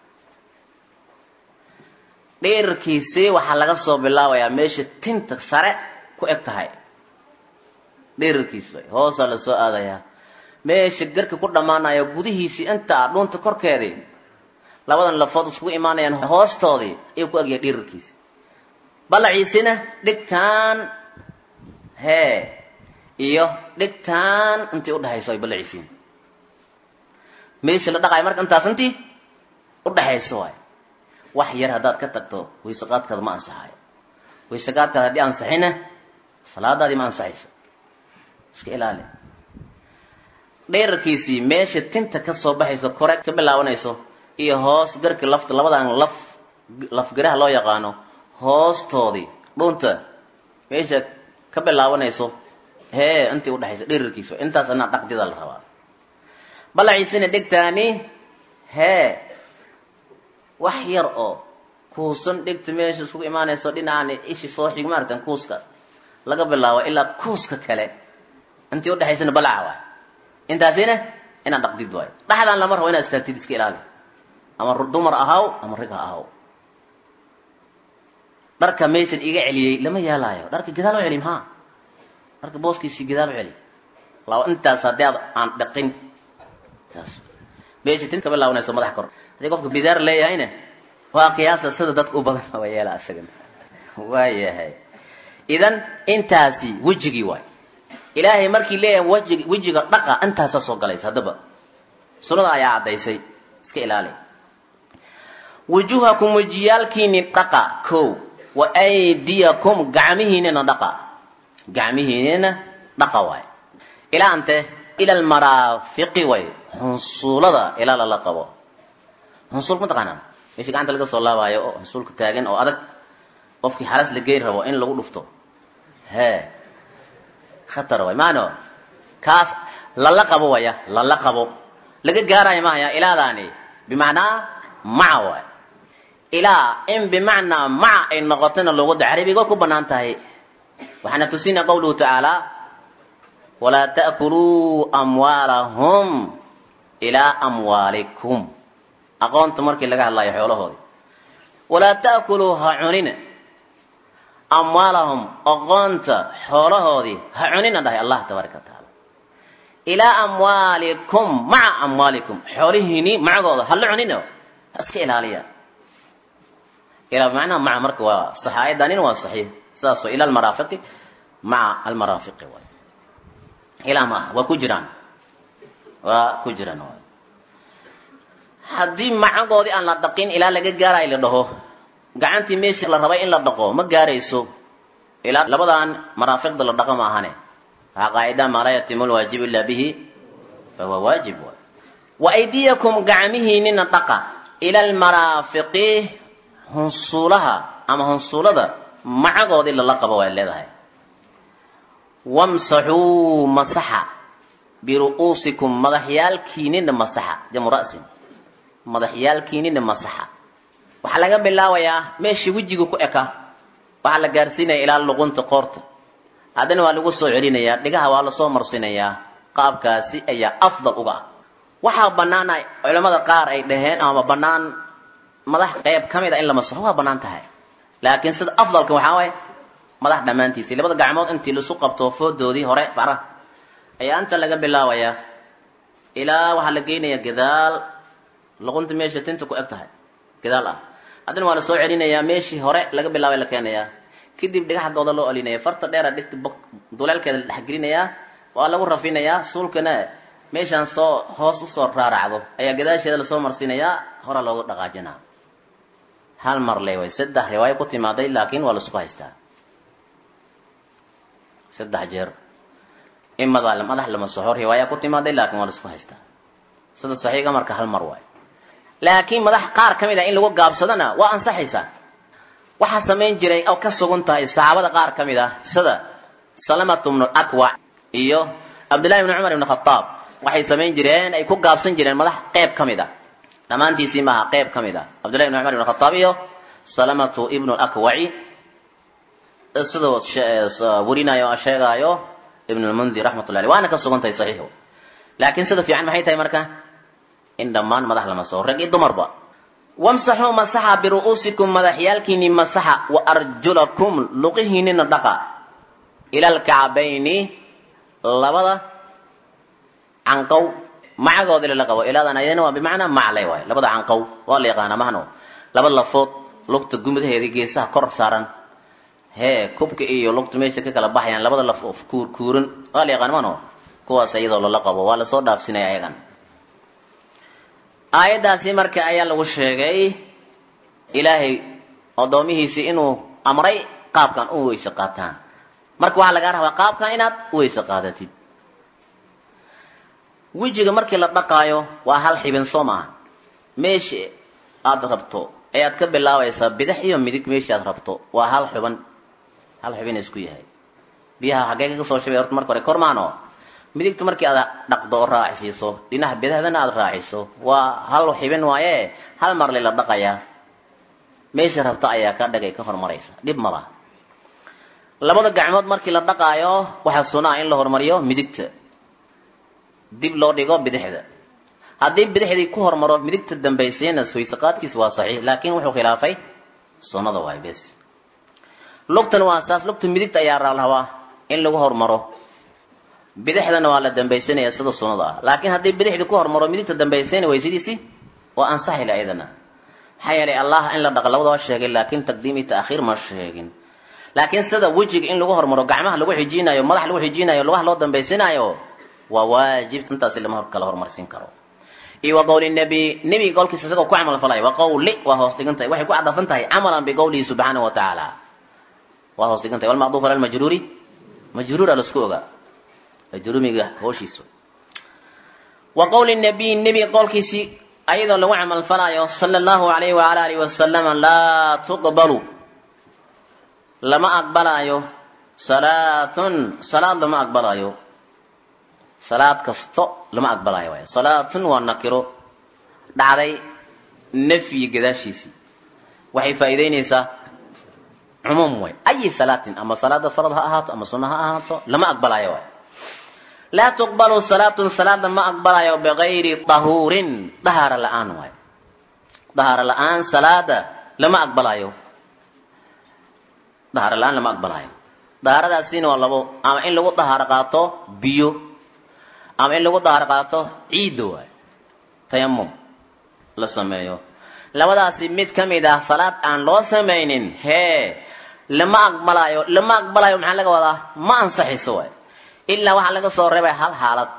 Speaker 1: dheerkiisa waxa laga soo bilaabayaa meesha tinta sare ku eg tahay dheerkiisa hoos la soo aadaya meesha garka ku dhamaanayo gudihiisa inta dhunta korkeedii labadan lafood isku iimaanayaan hoostoodii ay ku agyahay dheerkiisa balaciisina dhigtaan he iyo dhigtaan intii u dhaxayso ay balaciisiin meesha la dhaqay marka intaas intii u dhaxayso way wax yar hadaad ka tagto weysaqaadkaada ma ansaxayo weysaqaadkaada hadii ansaxina salaadaadi ma ansaxayso iska ilaali dheerkiisii meesha tinta ka soo baxayso kore ka bilaabanayso iyo hoos garka lafta labadan laf laf garaha loo yaqaano hoostoodii dhunta meesha ka bilaabanayso hee intii u dhaxayso dheerkiisa intaas ana dhaqdida la rabaa balaciisina dhigtaani hee wax yar oo kuusan dhigta meesha isku iimaanayso dhinacan ishi soo xig maartan kuuska laga bilaabo ilaa kuuska kale intii u dhaxaysana balaca waa intaasina ina dhaqdid way dhaxdan lama rabo ina istaagtid iska ilaali ama dumar ahaw ama rag ahaw dharka meeshan iga celiyay lama yaalayo dharka gidaal u celim ha marka booskiisi gidaal u celi law intaas hadii aan dhaqin taas meesha tin ka bilaawnayso madax kor hadii qofka bidaar leeyahayna waa qiyaasa sida dadku u badan waa yeela asagan waayahay idan intaasi wajigi way ilaahay markii leeyahay wajiga wajiga dhaqa intaas soo galaysa hadaba sunnada ayaa cadaysay iska ilaali wujuhakum wajiyalkiini dhaqa ko wa aydiyakum gacmihiina dhaqa gacmihiina dhaqa way ila ante ila almarafiqi way hunsulada ila la qabo hunsul ma taqaana meesha gacanta laga soo laabayo oo hunsulka taagan oo adag qofkii xalas la geey rabo in lagu dhufto he khatar way maano kaas la la qabo waya la la qabo laga gaarayo ma haya ilaadaani bimaana ma'a way ila in bimaana ma'a ay noqotana lugu carabiga ku banaan tahay waxana tusina qowluhu ta'ala wala ta'kulu amwalahum ila amwalikum aqoonta markii laga hadlayo xoolahoodi wala ta'kulu ha'unina amwalahum aqoonta xoolahoodi ha'unina dhahay Allah tabaaraka ta'ala ila amwalikum ma'a amwalikum xoolihini macagooda hal cunino iska ilaaliya ila macna ma'a marka waa saxaayadan waa saxiix saaso ila almarafiqi ma'a almarafiqi wa ila ma wa kujran wa kujran wa hadii macagoodi aan la dhaqin ila laga gaaray la dhaho gacantii meesha la rabay in la dhaqo ma gaarayso ila labadan marafiqda la dhaqo ma ahane ha qaayida ma la yatimul wajib illa bihi fa huwa wajib wa aydiyakum gacmihiina dhaqa ila almarafiqi hunsulaha ama hunsulada macagoodi la qabo waa leedahay wamsahu masaha biruusikum madaxyaalkiina masaha jamu ra'sin madaxyaalkiina masaha waxa laga bilaabayaa meeshii wajiga ku eka waxa la gaarsiinaya ilaa luqunta qoorta adana waa lagu soo celinayaa dhigaha waa la soo marsinayaa qaabkaasi ayaa afdal uga waxa banaanay culimada qaar ay dhaheen ama banaan madax qayb kamid ah in la masaxo waa banaan tahay laakiin sida afdalka waxa way madax dhamaantiisa labada gacmood intii la soo qabto foodoodii hore fara ayaa anta laga bilaabayaa ilaa waxaa la geynayaa gadaal luqunta meesha tinta ku eg tahay gadaal ah haddana waa la soo celinayaa meeshii hore laga bilaabay la keenayaa kadib dhagaxdooda loo olinaya farta dheera dhigta duleelkeeda la dhexgelinayaa waa lagu rafinayaa suulkana meeshaan soo hoos usoo raaracdo ayaa gadaasheeda lasoo marsiinayaa hora loogu dhaqaajinaa hal mar le way saddex riwaayo ku timaaday laakiin waa laisku haystaa saddex jeer imada madax lama soxo riwaaya ku timaaday laakiin waa laisku haystaa sida saxiiga marka hal mar waay laakiin madax qaar ka mid ah in lagu gaabsadana waa ansaxaysaa waxaa samayn jiray oo ka sugan tahay saxaabada qaar ka mid ah sida salamatu ibn al-akwa iyo abdullahi ibn umar ibn khattab waxay samayn jireen ay ku gaabsan jireen madax qayb ka mid ah dhamaantiisii maaha qayb ka mid ah abdullahi ibn umar ibn khattab iyo salamatu ibn al-akwa sidoo warinayo sheegayo ibn al-mundir rahmatullahi waana ka sugan tahay saxiix laakiin sida fiican maxay tahay marka in dhammaan madax lama soo rag iyo dumarba wamsaxuu masaxa biru'uusikum madaxyaalkiini masaxa wa arjulakum luqihiinina dhaqa ila alkacbayni labada canqow macagood ila la qabo ilaadan ayadana waa bimacnaa maclay waay labada canqow waa la yaqaana mahno laba lafood lugta gumidaheeda geesaha kor saaran hee kubka iyo lugta meesha ka kala baxayaan labada laf of kuur kuuran waa la yaqaana mahno kuwaas iyadoo lala qabo waa lasoo dhaafsinaya ayagan aayadaasi marka ayaa lagu sheegay ilaahay addoomihiisii inuu amray qaabkan u weyse qaataan marka waxaa lagaa rabaa qaabkan inaad u weyse qaadatid wejiga markii la dhaqaayo waa hal xibin soo maaha meesha aad rabto ayaad ka bilaabaysaa bidix iyo midig meesha aad rabto waa hal xuban hal xubin isku yahay biyaha xaggee kaga soo shubay horta marka hore kormaano midigtu markii aad dhaqdo oo raacisiiso dhinaca bidixdana aad raaciso waa hal xibin waaye hal mar la dhaqayaa meesha rabto ayaa ka dhagay ka hormaraysa dib ma laha labada gacmood markii la dhaqaayo waxa sunaa in la hormariyo midigta dib loo dhigo bidixda haddii bidixdii ku hormaro midigta dambaysiina weyseqaadkiis waa saxiix laakiin wuxuu khilaafay sunnada waay bes lugtan waa saas lugta midigta ayaa rabaa in lagu hormaro bidixdana waa la dambaysanaya sida sunnada ah laakiin haddii bidixdii ku hormaro midigta dambaysiina weysidiisi waa ansaxi la ayadana maxaa yeelay allah in la dhaqo labadaba sheegay laakiin taqdiim iyo ta'khiir ma sheegin laakiin sida wejiga in lagu hormaro gacmaha lagu xijinayo madax lagu xijinayo lugaha loo dambaysanayo waa waajib intaas lama kala hormarsin karo iyo wa qawli nabi nabi qolkiisa isagoo ku camal falay wa qawli wa hoos dhigantahay waxay ku cadafan tahay amalan bi qawli subhanahu wa ta'ala wa hoos dhigantahay wal ma'duf al majruri majrur al iskuga majrumiga hooshiisu wa qawli nabi nabi qolkiisi ayadoo lagu camal falayo sallallahu alayhi wa ala alihi wa sallam la tuqbalu lama aqbalayo salatun salat lama aqbalayo salaad kasto lama aqbalayo waay salaatun waa nakiro dhacday nafyi gadaashiisii waxay faa'iideynaysaa cumuum way ay salaatin ama salaada farad ha ahaato ama sunna ha ahaato lama aqbalayo waay laa tuqbalu salaatun salaada ma aqbalayo bigayri tahuurin dahaara la'aan waay dahaara la'aan salaada lama aqbalayo dahaara la'aan lama aqbalayo dahaaradaasiina waa labo ama in lagu dahaaro qaato biyo ama in lagu dahaar qaato ciid waay tayammum la sameeyo labadaasi mid ka mid ah salaad aan loo samaynin hee lama aqbalayo lama aqbalayo maxaa laga wadaa ma ansaxiso waay ilaa waxaa laga soo reebay hal xaalad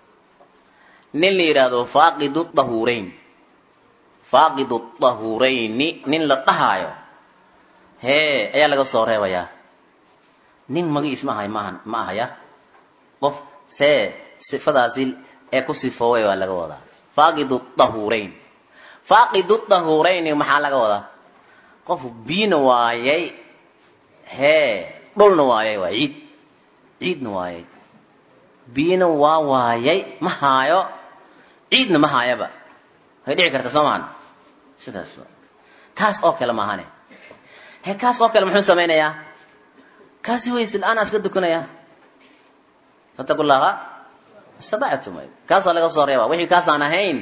Speaker 1: nin la yidhaahdo faaqidu tahuurayn faaqidu tahurayni nin la dhahaayo hee ayaa laga soo reebayaa nin magiis ma ahay maahan ma ahaya qof see sifadaasi ee ku sifooway waa laga wadaa faaqidu tahurayn faaqidu tahurayn maxaa laga wadaa qof biina waayay hee dhulna waayay waa ciid ciidna waayay biina waa waayay ma haayo ciidna ma haayaba way dhici karta soomaan sidaas waa kaas oo kale maahane hee kaas oo kale muxuu samaynayaa kaasi weysil aan aska dukanaya fatakullaha sadactum kaas laga soo reeba wixii kaas aan ahayn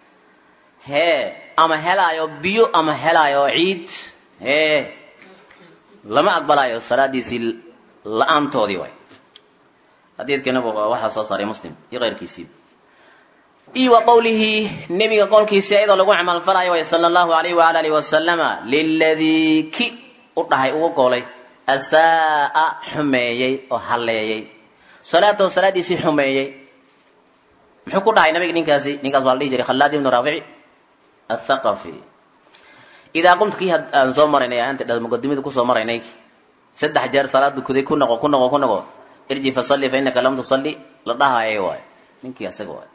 Speaker 1: hee ama helaayo biyo ama helaayo ciid hee lama aqbalayo salaadiisii la'aantoodii way xadiidkana waxa soo saaray muslim iyo qeyrkiisii iyo wa qawlihi nabiga qowlkiisa ayadoo lagu camal falayo way sallallahu alayhi wa alihi wa sallama lilladhi ki u dhahay ugu goolay asaa xumeeyay oo haleeyay salaatu salaadiisi xumeeyay muxuu ku dhahay nabiga ninkaasi ninkaas waa la dhihi jiray Khallaad ibn Rabi'i al-Thaqafi idaa qumta kii aan soo maraynay anta dhad muqaddimada ku soo maraynay saddex jeer salaadu kuday ku noqo ku noqo ku noqo irji fa salli fa innaka lam tusalli la dhahayo waay ninkii asaga waay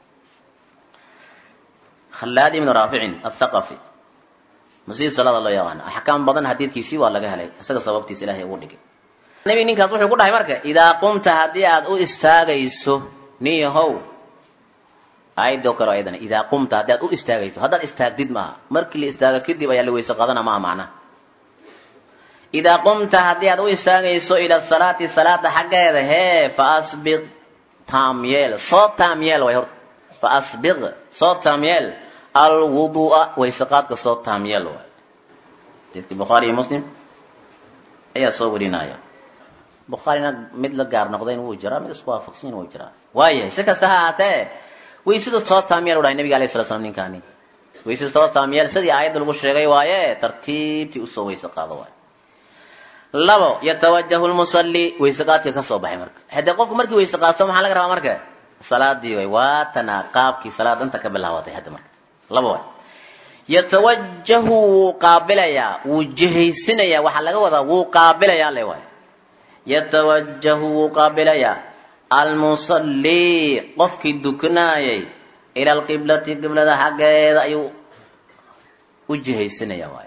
Speaker 1: Khallaad ibn Rabi'i al-Thaqafi مسيد صلاة الله يغانا أحكام بدن حديث كيسي ولا جهلي أسأل سبب تيس إلهي أقول لك نبي نين كاتوش يقول هاي مركة إذا قمت هدي أو استاجيسو نيه هو أي ذكر أيضا إذا قمت هدي أو استاجيسو هذا الاستاجد ما مركل الاستاج كذي بيالله ويسقطنا ما معنا إذا قمت هدي أو استاجيسو إلى الصلاة الصلاة حاجة هذا هي فأسبغ تاميل صوت تاميل ويهر فأسبغ صوت تاميل الوضوء ويسقط كصوت تاميل واي في البخاري ومسلم اي صورنا يا بخارينا مثل غار نقدين وجرا مثل سوا فقسين وجرا واي سكستها ويسد صوت تاميل ولا النبي عليه الصلاه والسلام كاني ويسد صوت تاميل سدي ايات لو شيغاي واي ترتيب تي اسو ويسقاد واي لبو يتوجه المصلي ويسقط كسو بخي marka hada qofku markii weysaqaasto maxaa laga rabaa marka salaadii way waa tana qaabkii salaad inta ka bilaawatay hada marka لبوا يتوجه قابليا وجهيسنيا waxa laga wadaa wuu qaabilaya leeyahay يتوجه قابليا المصلي qofkii dukanayay ila alqiblati qiblada xageeda ayuu wajhaysanaya waay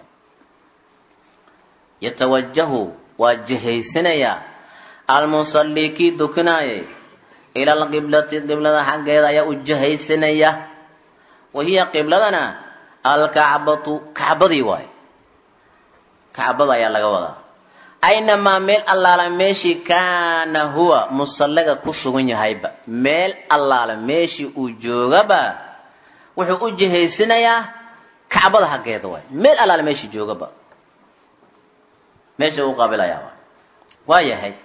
Speaker 1: يتوجه wajhaysanaya المصلي ki dukanayay ila alqiblati qiblada xageeda ayaa wajhaysanaya وهي قبلتنا الكعبة كعبدي واي كعبة يا لغا أينما ميل الله لمشي كان هو مصلى كسوغن يهيب ميل الله لمشي وجوغبا وحو وجهيسنيا كعبة حقيقة واي ميل الله لمشي جوغبا ماشي وقابل يا واي هي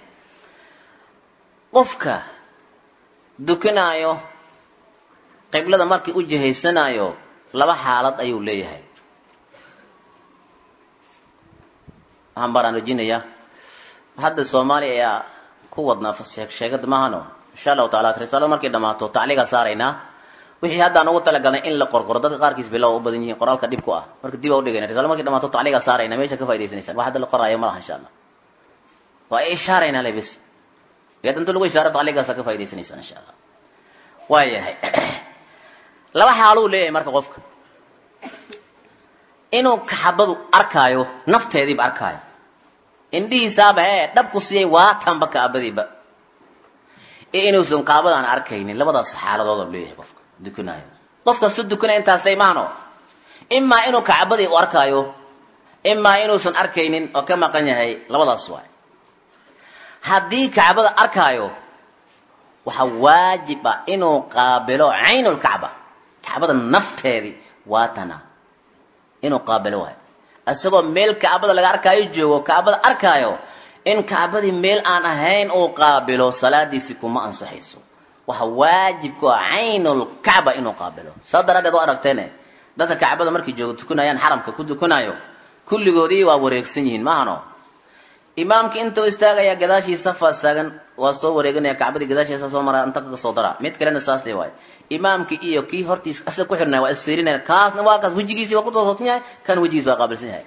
Speaker 1: قفك دكنايو qiblada markii u jihaysanayo laba xaalad ayuu leeyahay aan baranajinaya hadda Soomaaliya ku wadna fasax sheegad maahano insha Allah taala risaalo markii dhamaato tacliiqa saarayna wixii hadda aan ugu talagalnay in la qorqoro dadka qaarkiis bilow u badan yihiin qoraalka dib ku ah marka dib u dhigayna risaalo markii dhamaato tacliiqa saarayna meesha ka faa'iideysanaysan waxa hadda la qoraayo ma laha insha Allah waa ishaarayna leebis yadan lagu ishaaro tacliiqa ka faa'iideysanaysan insha Allah waayahay laba xaaluu leeyahay marka qofka inuu kaxabadu arkaayo nafteedii ba arkaayo indhihiisaaba ee dhabku siiyay waa tanba kaabadiiba ee inuu san qaabadan arkaynin labadaas xaaladood oo leeyahay qofka dukanaayo qofka soo dukanay intaasay maano imma inuu kaabadii u arkaayo imma inuu san arkaynin oo ka maqan yahay labadaas waa haddii kaabada arkaayo waxa waajib ah inuu qaabilo aynul kaaba kaabada nafteedii waatana inuu qaabilo waay asagoo meel kaabada laga arkaayo joogo kaabada arkaayo in kaabadii meel aan ahayn oo qaabilo salaadiisi kuma ansaxayso waxa waajib ku ah aynul kaaba inuu qaabilo sadaradeed oo aragteene dadka kaabada markii joogo tukanayaan xaramka ku tukanayo kulligoodii waa wareegsan yihiin maahano imaamka inta istaagaya gadaashiisa faastagan waa soo wareeganaya kaabadii gadaashiisa soo maraa inta ka soo dara mid kalena saas day waay imaamki iyo kii hortiis asal ku xirnaa waa isfiirinaya kaasna waa kaas wajigiisa waa ku toosan yahay kan wajigiisa waa qaabilsan yahay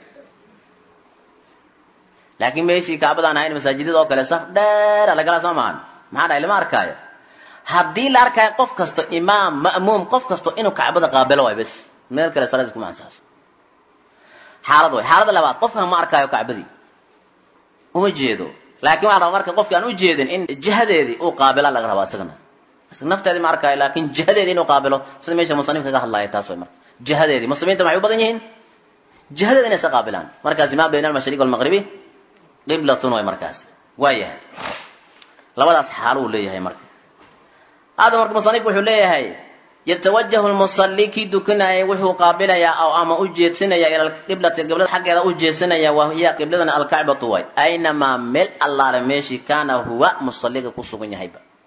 Speaker 1: laakiin meeshii kaabadaan ahayn masaajidada oo kale saf dheer la gala soomaan maxaa dhahay lama arkaayo haddii la arkaayo qof kasto imaam ma'muum qof kasto inuu kaabada qaabilo waay bas meel kale salaad kuma ansaxo xaalad way xaalada labaad qofka ma arkaayo kaabadii uma jeedo laakiin waxa marka qofka aan u jeedin in jihadeedii uu qaabila laga rabo asagana asag nafteedii ma arkaayo laakiin jihadeedii inuu qaabilo sida meesha musannifka ka hadlayo taas way marka jihadeedii muslimiinta maxay u badan yihiin jihadeedii inay qaabilaan markaas ma bayna al-mashriq wal maghribi qiblatun way markaas waayahay labadaas xaal uu leeyahay marka hada marka musannifku wuxuu leeyahay يتوجه المصلي كي دكنا وحو قابلة يا أو أما أجيسنا يا إلى القبلة القبلة حق هذا أجيسنا يا وهي قبلتنا الكعبة طوي أينما مل الله رمشي كان هو مصلي كوسوغن يهيب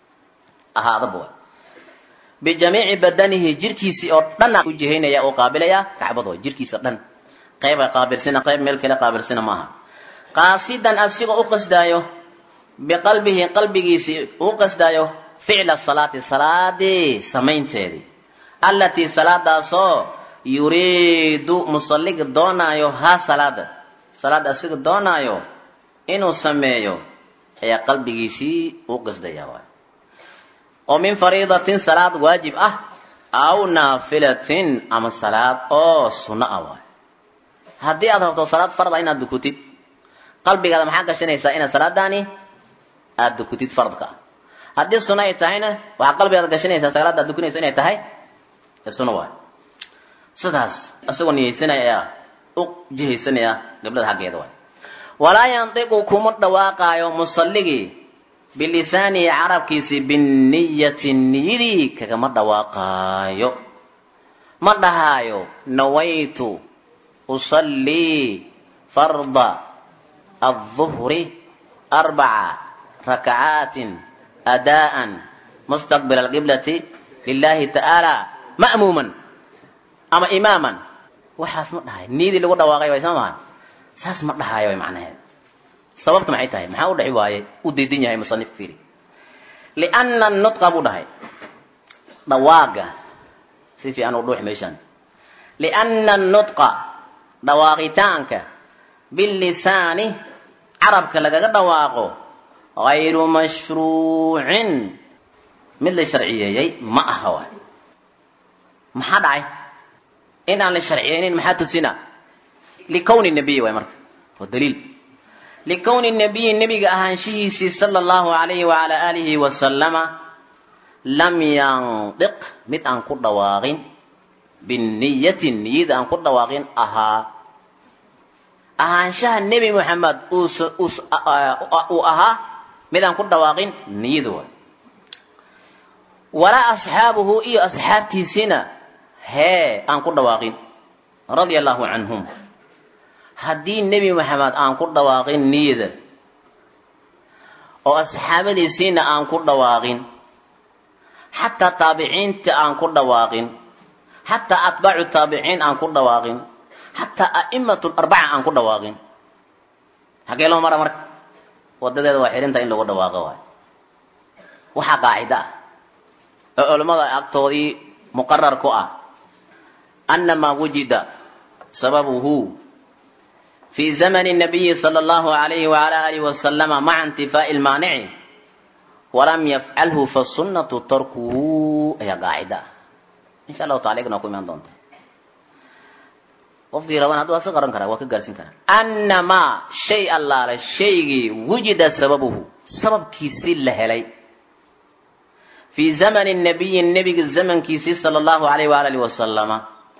Speaker 1: ahaadaba way bijamiici badanihi jirkiisii oo dhan u jihaynaya oo qaabilaya kacbada way jirkiisa dhan qayb ay qaabilsina qayb meel kale qaabilsina maaha qaasidan asigoo u qasdaayo biqalbihi qalbigiisii u qasdaayo ficla salaati salaadii samaynteedii allatii salaadaasoo yuriidu musalliga doonaayo haa salaada salaada asiga doonaayo inuu sameeyo ayaa qalbigiisii u qasdaya waay oo min fariidatin salaad waajib ah aw naafilatin ama salaad oo sunno ah waay haddii aad rabto salaad farda inaad dukutid qalbigaada maxaa gashanaysaa inaad salaadaani aad dukutid fardka haddii sunno ay tahayna waxaa qalbigaada gashanaysaa salaada aad dukunayso inay tahay sunno waay sidaas asagoo niyeysanaya ayaa u jihaysanaya qiblada xaggeeda waay walaa yantiqu kuma dhawaaqaayo musalligii bilisaanihi carabkiisii binniyati niyadii kagama dhawaaqaayo ma dhahaayo nawaytu usallii farda alduhri arbaca rakacaatin adaa'an mustaqbila alqiblati lilahi ta'ala ma'muuman ama imaaman waxaas ma dhahayo niyadii lagu dhawaaqay way soo mahan saas ma dhahayo way macnaheed sababta maxay tahay maxaa u dhaxi waaye u diidan yahay musanif fiiri lianna nutqa buu dhahay dhawaaga si fiican u dhuux meeshan lianna nutqa dhawaaqitaanka bilisaani carabka lagaga dhawaaqo غayru mashruucin mid la sharciyeeyey ma aha waay maxaa dhacay in aan la sharciyeynin maxaa tusina likowni nabiy waay marka waa daliil likowni nabiyi nebiga ahaanshihiisii sala allahu alayhi wala alihi wasalama lam yantiq mid aan ku dhawaaqin binniyati niyada aan ku dhawaaqin ahaa ahaanshaha nebi moxamed uu ahaa mid aan ku dhawaaqin niyada waay walaa asxaabuhu iyo asxaabtiisiina hee aan ku dhawaaqin radia allahu canhum haddii nebi moxamed aan ku dhawaaqin niyada oo asxaabadiisiina aan ku dhawaaqin xataa taabiciinta aan ku dhawaaqin xataa atbaacu taabiciin aan ku dhawaaqin xataa a'imatu arbaca aan ku dhawaaqin xagee loo mara marka wadadeeda waa xirinta in lagu dhawaaqo waay waxaa qaacida ah oo culammada agtoodii muqarar ku ah annamaa wujida sababuhu fi zamani nabiyi sala allahu alayhi wala alihi wasalama maca intifaa'i lmaanici walam yafcalhu fasunnatu tarkuhu ayaa qaacida ah insha allahu taala igna ku imaan doonta qofkii raban hadduu asa qaran karaa waa ka gaarsin karaa annamaa shay allaale shaygii wujida sababuhu sababkiisii la helay fii zamani nabiyi nebiga zamankiisii sala allahu alayh waala alihi wasalama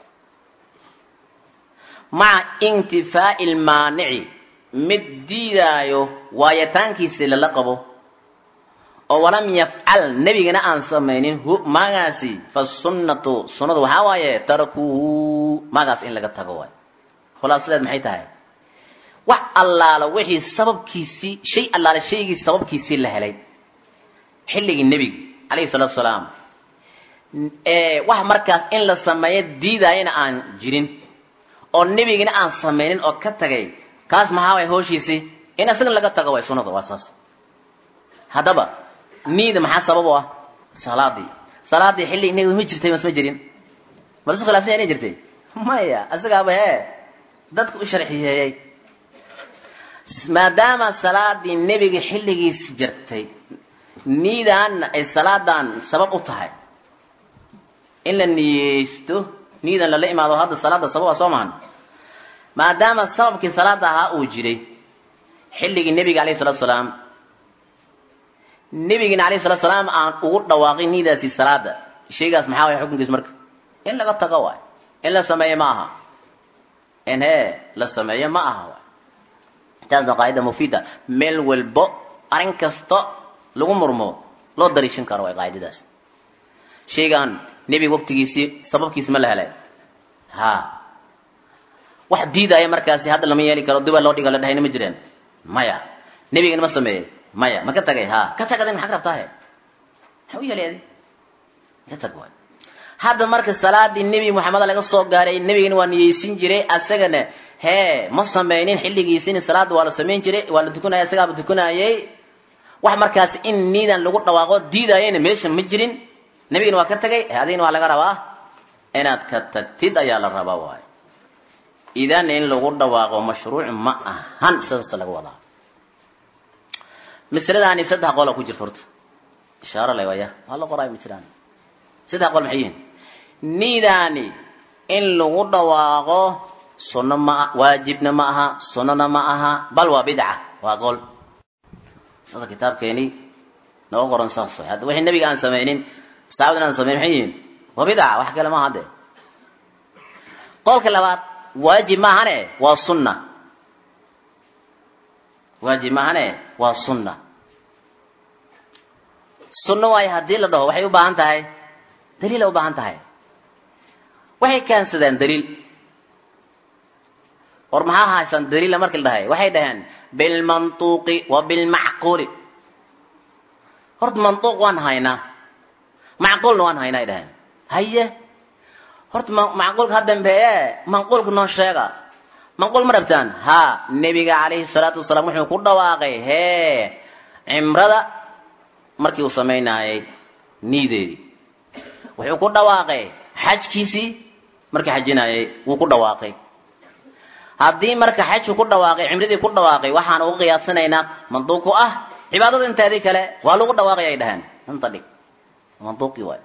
Speaker 1: maca intifaa'i lmaanici mid diidaayo waayataankiisii lala qabo oo walam yafcal nebigana aan samaynin hu maagaasi fasunnatu sunnadu waxaa waaye tarkuhu maagaas in laga tago waay khulaasadeed maxay tahay wax allaala wixii sababkiisii shay allaala shaygii sababkiisii la helay xilligii nebiga calayhi salaatu wasalaam ee wax markaas in la sameeyo diidaayana aan jirin oo nebigana aan samaynin oo ka tagay kaas maxaa waay hooshiisii in asagan laga tago waay sunnada waa saas haddaba niyada maxaa sabab u ah salaadii salaadii xilli nebiga ma jirtay masma jirin malasu khilaafsan inay jirtay maya asagaaba hee dadka u sharxiyeeyey maadaama salaadii nebiga xilligiisi jirtay niidaanna ay salaadan sabab u tahay in la niyeysto niidan lala imaado hadda salaada sabab a soo mahan maadaama sababkii salaada ahaa uu jiray xilligii nebiga alayhi salatu salaam nebigina alayhi salatu salaam aan ugu dhawaaqin niidaasi salaada shaygaas maxaa waay xukunkiis marka in laga tago waay in la sameeyo ma aha in hee la sameeyo ma aha waay taasna qaacida mufiida meel walbo arrin kasta lagu murmo loo dariishan karo waay qaacidadaas shaygaan nebiga waqtigiisii sababkiis ma la helay ha wax diidaya markaasi hadda lama yeeli karo dibaa loo dhiga la dhahayna ma jireen maya nebigana ma sameeyey maya ma ka tagay ha ka tagaday maxaa ka rabtaa maxuu yeelay ka tag waay hadda marka salaadii nabi Muhammad laga soo gaaray nabigina waa niyeysin jiray asagana hee ma sameeynin xilligiisina salaad waa la sameyn jiray waa la tukanayay asaga tukanayay wax markaas in niidan lagu dhawaaqo diidayeen meesha ma jirin nabigina waa ka tagay hadina waa laga rabaa inaad ka tagtid ayaa la rabaa waay idan in lagu dhawaaqo mashruuc ma ahan sidaas laga wadaa misaladaani saddex qol ku jirto horta ishaara leh waya hal qoray ma jiraan saddex qol maxay yihiin niidani in lagu dhawaaqo sunna ma waajibna ma aha sunnana ma aha bal waa bid'a waa qol sida kitaabkeeni noo qoran saas hadda wixii nabiga aan sameeynin saabadana aan sameeynin maxay yihiin waa bid'a wax kale ma hade qolka labaad waajib ma ahane waa sunna waajib ma ahane waa sunna sunna way hadii la dhaho waxay u baahan tahay daliil u baahan tahay waxay keensadeen daliil war maxaa haysan daliil markii la dhahay waxay dhaheen bil mantuqi wa bil ma'quli horta mantuq waan haynaa ma'qulna waan haynaa ay dhaheen haye horta ma'qulka hadan bee ma'qulka noo sheega ma'qul ma rabtaan ha nabiga kaleey salaatu wasalaam wuxuu ku dhawaaqay hee cimrada markii uu sameeyay niideedi wuxuu ku dhawaaqay xajkiisi markii xajinayay wuu ku dhawaaqay hadii marka xajku ku dhawaaqay cimradii ku dhawaaqay waxaan ugu qiyaasanaynaa manduuq ah cibaadada inteedii kale waa lagu dhawaaqay ay dhahan inta dhig manduuqi waay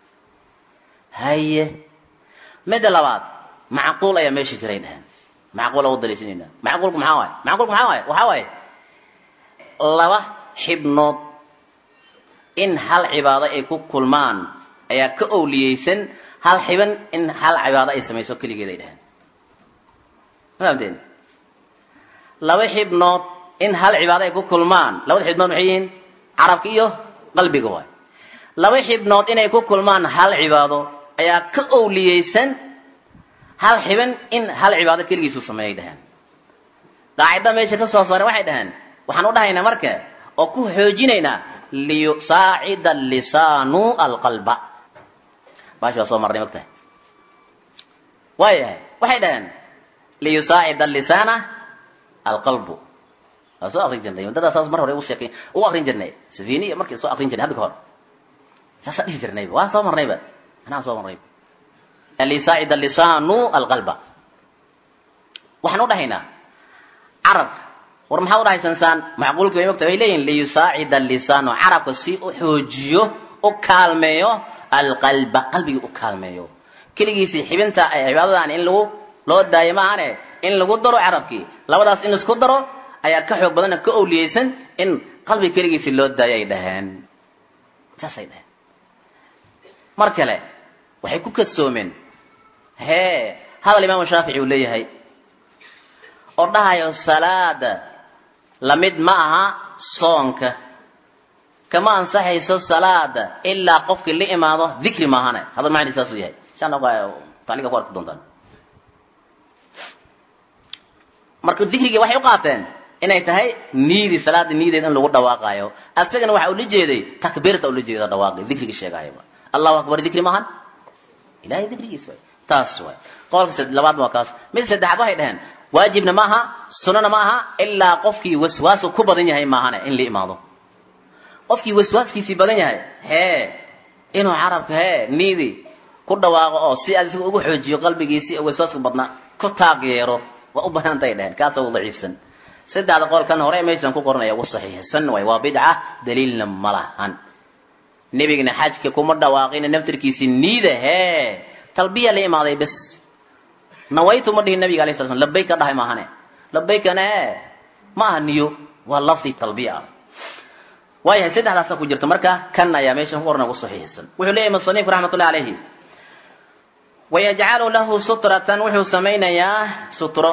Speaker 1: haye mid labaad macquul ayaa meesha jiray dhahan macquul oo daliishinayna macquulku maxaa waay macquulku maxaa waay waxa waay laba xibnood in hal cibaado ay ku kulmaan ayaa ka awliyeysan hal xiban in hal cibaado ay sameeyso kaligeed ay dhahan fahamteen laba xibnood in hal cibaado ay ku kulmaan laba xibnood maxay yihiin carabka iyo qalbiga waay laba xibnood inay ku kulmaan hal cibaado ayaa ka awliyeysan hal xiban in hal cibaado kaligiisu sameeyay dhahan qaacida meesha ka soo saaray waxay dhahan waxaan u dhahaynaa marka oo ku xoojinaynaa liyusaacida lisaanu alqalba baasha soo marnay magtahay waayahay waxay dhahan liyusaacida lisana alqalbu soo akhrin jirnay wadada saas mar hore u sheekay u akhrin jirnay safiiniya markii soo akhrin jirnay hadda hor saas dhigi jirnay waa soo marnayba ana soo marnay liyusaacida lisanu alqalba waxaan u dhahaynaa arab war maxaa u dhahaysan macquulka way ogtahay way leeyihiin liyusaacida lisanu arabka si u xoojiyo u kaalmeeyo alqalba qalbiga u kaalmeeyo kaligiisi xibinta ay cibaadadan in lagu loo daayo ma ahane in lagu daro arabki labadaas in isku daro ayaa ka xoog badan ka awliyeysan in qalbi kaligiisi loo daayo ay dhahaan taasay dhahaan mar kale waxay ku kadsoomeen hee hadal imaam Shaafici uu leeyahay oo dhahayo salaada lamid ma aha soonka kama ansaxayso salaada ilaa qofkii la imaado dhikri ma ahane hadal macnihiisu saas yahay insha Allah taaliga ku arki doontaan marka dhikriga waxay u qaateen inay tahay niidi salaada niideed in lagu dhawaaqayo asagana waxa uu la jeeday takbiirta uu la jeeday dhawaaqay dhikriga sheegayo Allahu akbar dhikri ma ahan ilaahay dhikrigiisa way taas way qolka sad labaad waa kaas mid saddexaad waxay dhahan waajibna ma aha sunnana ma aha ilaa qofkii waswaas ku badan yahay ma ahane in la imaado qofkii waswaaskiisi badan yahay hee inuu carabka hee niidi ku dhawaaqo oo si aad ugu xoojiyo qalbigiisa oo waswaaska badna ku taageero waa u baahantay dhahan kaas oo daciifsan saddexda qolkan hore meeshan ku qornaya waa saxiixsan way waa bid'a daliilna malahan nabigna xajka kuma dhawaaqin naftirkiisi niida hee talbiya la imaaday bas nawaytu madhi nabiga kaleey sallallahu labbayka dhahay ma ahane labbaykana ma ahniyo waa lafdi talbiya waayahay saddexdaas ku jirta marka kan ayaa meeshan ku qornaa waa saxiixsan wuxuu leeyahay musannif rahmatullahi alayhi ويجعل له سترة وحو سمينيا سترة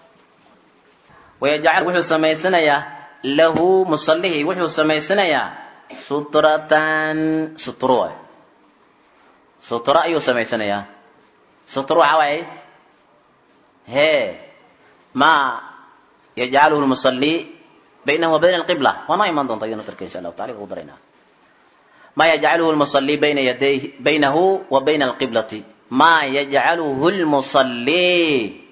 Speaker 1: ويجعل وحو سميسنيا له مصليه وحو سميسنيا سترة سترة سترة أيو سميسنيا سترة عواي هي ما يجعله المصلي بينه وبين القبلة وما يمنضن طيّن ترك إن شاء الله تعالى وضرينا ما يجعله المصلي بين يديه بينه وبين القبلة ما يجعله المصلي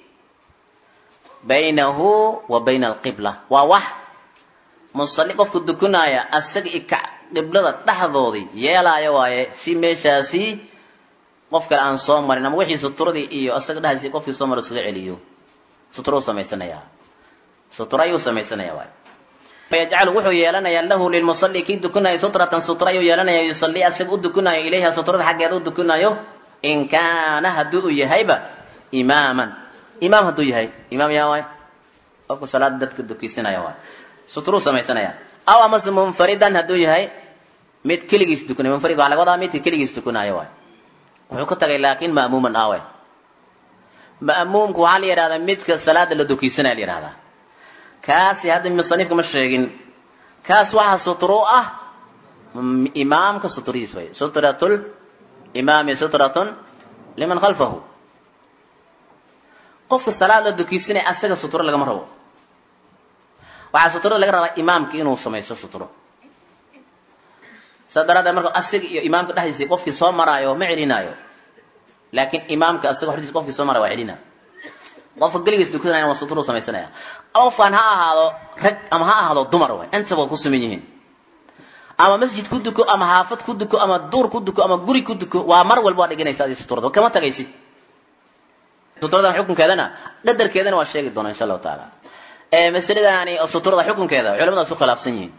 Speaker 1: بينه وبين القبلة ووح مصلي قف كدكنايا أسجع قبلة تحضوري يلا يواي في مشاسي قف كان صومر إنما وحي ستردي إيو أسجع ده زي قف صومر سجع ليو سترو سميسنا يا سترا يو سميسنا يا واي فيجعل وحو يلنا يله للمصلي كي دكنا سترة سترة يلنا يصلي أسجع دكنا إليها سترة حق يدو دكنا يو إن كان هدو يهيبة إماما إمام هدو يهي إمام يا واي أكو صلاة دتك دكيسنا يا واي سترو سميسنا يا أو أمس منفردا هدو يهي ميت كليجيس دكنا منفرد على وضع ميت كليجيس دكنا يا واي وحكت لكن مأموما آوي مأموم كوالي هذا ميت كصلاة الدكيسنا اللي هذا كاس هذا من صنيف كمشرقين كاس واحد سترو أه إمام كستري سوي سترة الإمام سترة لمن خلفه قف الصلاة الدكيسنا أسجع سترة لقى مرة waxaa sutrada laga rabaa imaamka inuu sameeyo sutro sadarada marka asig iyo imaamka dhaxdiisa qofkii soo maraayo ma celinayo laakiin imaamka asig hortiisa qofkii soo maraayo waa celina qofka galigiis dukanayna waa sutro sameeysanaya oo fan ha ahaado rag ama ha ahaado dumar way inta waa ku sameeyeen yihiin ama masjid ku duko ama haafad ku duko ama duur ku duko ama guri ku duko waa mar walba dhiganaysaa sutrada kama tagaysid sutrada xukunkeedana qadarkeedana waa sheegi doona insha Allah taala ee mas'aladani oo sutrada xukunkeeda culimadu isku khilaafsan yihiin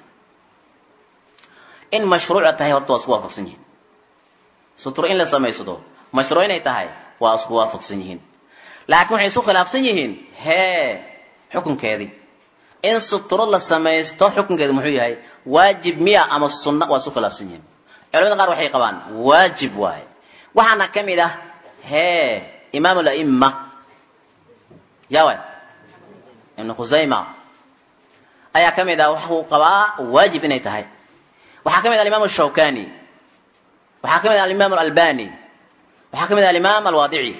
Speaker 1: in mashruuc tahay horta waa isku waafaqsan yihiin sutro in la sameeyo mashruuc inay tahay waa isku waafaqsan yihiin laakiin waxay isku khilaafsan yihiin hee xukunkeedii in sutro la sameeyo xukunkeedu muxuu yahay waajib miya ama sunna waa isku khilaafsan yihiin culimada qaar waxay qabaan waajib waay waxaana kamid ah hee imaam al-a'imma yaaway ibn Khuzayma ayaa kamid ah wuxuu qabaa waajib inay tahay waxa kamid ah imaam al-Shawkani waxa kamid ah imaam al-Albani waxa kamid ah imaam al-Wadi'i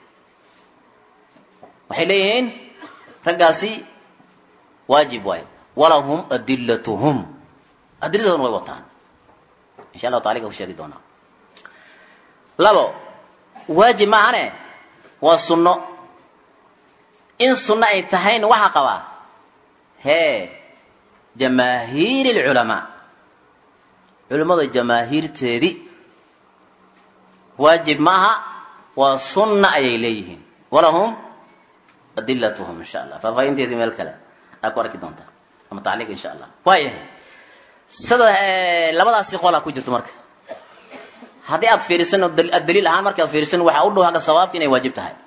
Speaker 1: waxay leeyihiin ragaasi waajib waay walahum adillatuhum adilladuna way wataan insha Allah taala ka sheegi doona labo waajib ma ahane waa sunno in sunna ay tahayna waxa qaba hee jamaahiir ulama culimada jamaahiirteedi waajib maaha waa sunna ay leeyihiin walahum adillatuhum insha Allah fa faayinteedi meel kale aku arki doonta ama taaliq insha Allah waayahay sida labadaasi qola ku jirto marka hadii aad fiirisan daliil ahaan marka aad fiirisan waxa u dhawaqa sawaabka inay waajib tahay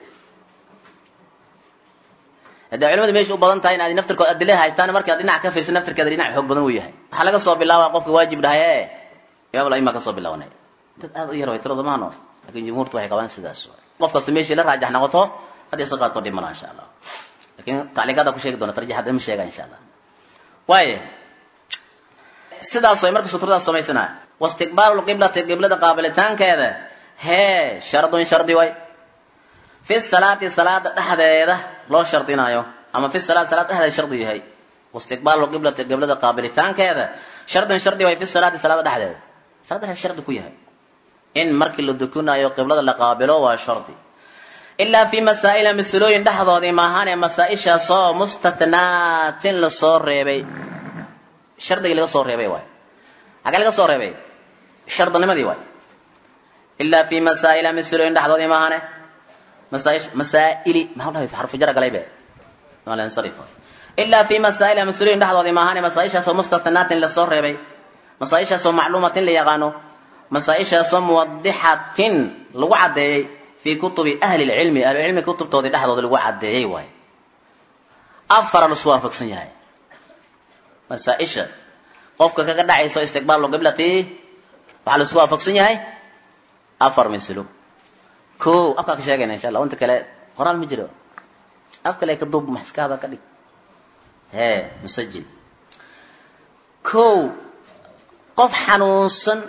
Speaker 1: hada culimadu meesha u badan tahay in ay naftirkood adilada haystaan marka dhinac ka fiirsan naftirkeeda dhinac xoog badan uu yahay waxa laga soo bilaabaa qofka waajib dhahay ee yaabla ima ka soo bilaawnay dad aad u yar way tirada maano laakiin jumhuurtu waxay qabaan sidaas qof kasta meesha la raajax noqoto hadii soo qaato dhimana insha Allah laakiin taaliqada ku sheegi doona tarjiixada ma sheega insha Allah waaye sidaas way marka sutrada sameysana wastiqbaalul qiblati qiblada qaabilitaankeeda hee shardun shardi way fi salaati salaada dhaxdeeda loo shardinayo ama fi salaati salaada dhaxdeeda shardi yahay wastiqbaalul qiblati qiblada qaabilitaankeeda shardun shardi way fi salaati salaada dhaxdeeda salaada shardi ku yahay in markii la dukunayo qiblada la qaabilo waa shardi illa fi masaa'il mislooyin dhaxdoodii ma ahaan masaa'isha soo mustathnaatin la soo reebay shardiga laga soo reebay way haga laga soo reebay shardnimadii way illa fi masaa'il mislooyin dhaxdoodii ma ahaan مسائل مسائل ما هو في حرف جر قليبه ولا انصرف الا في مسائل مسؤولين دحضودي ما هاني مسائل سو مستثنات لسو ريبي مسائل سو معلومات ليقانو مسائل سو موضحات لو عدي في كتب اهل العلم اهل العلم كتب تودي دحضود لو عدي واي افر الوافق سنياي مسائل qofka kaga dhacayso istiqbaal loo qiblati waxa la soo waafaqsan yahay afar mislo كو أبقى كشاعين إن شاء الله وأنت كلا قرآن مجرى أبقى لك الضب محسك هذا كذي ها مسجل كو قف حنوسن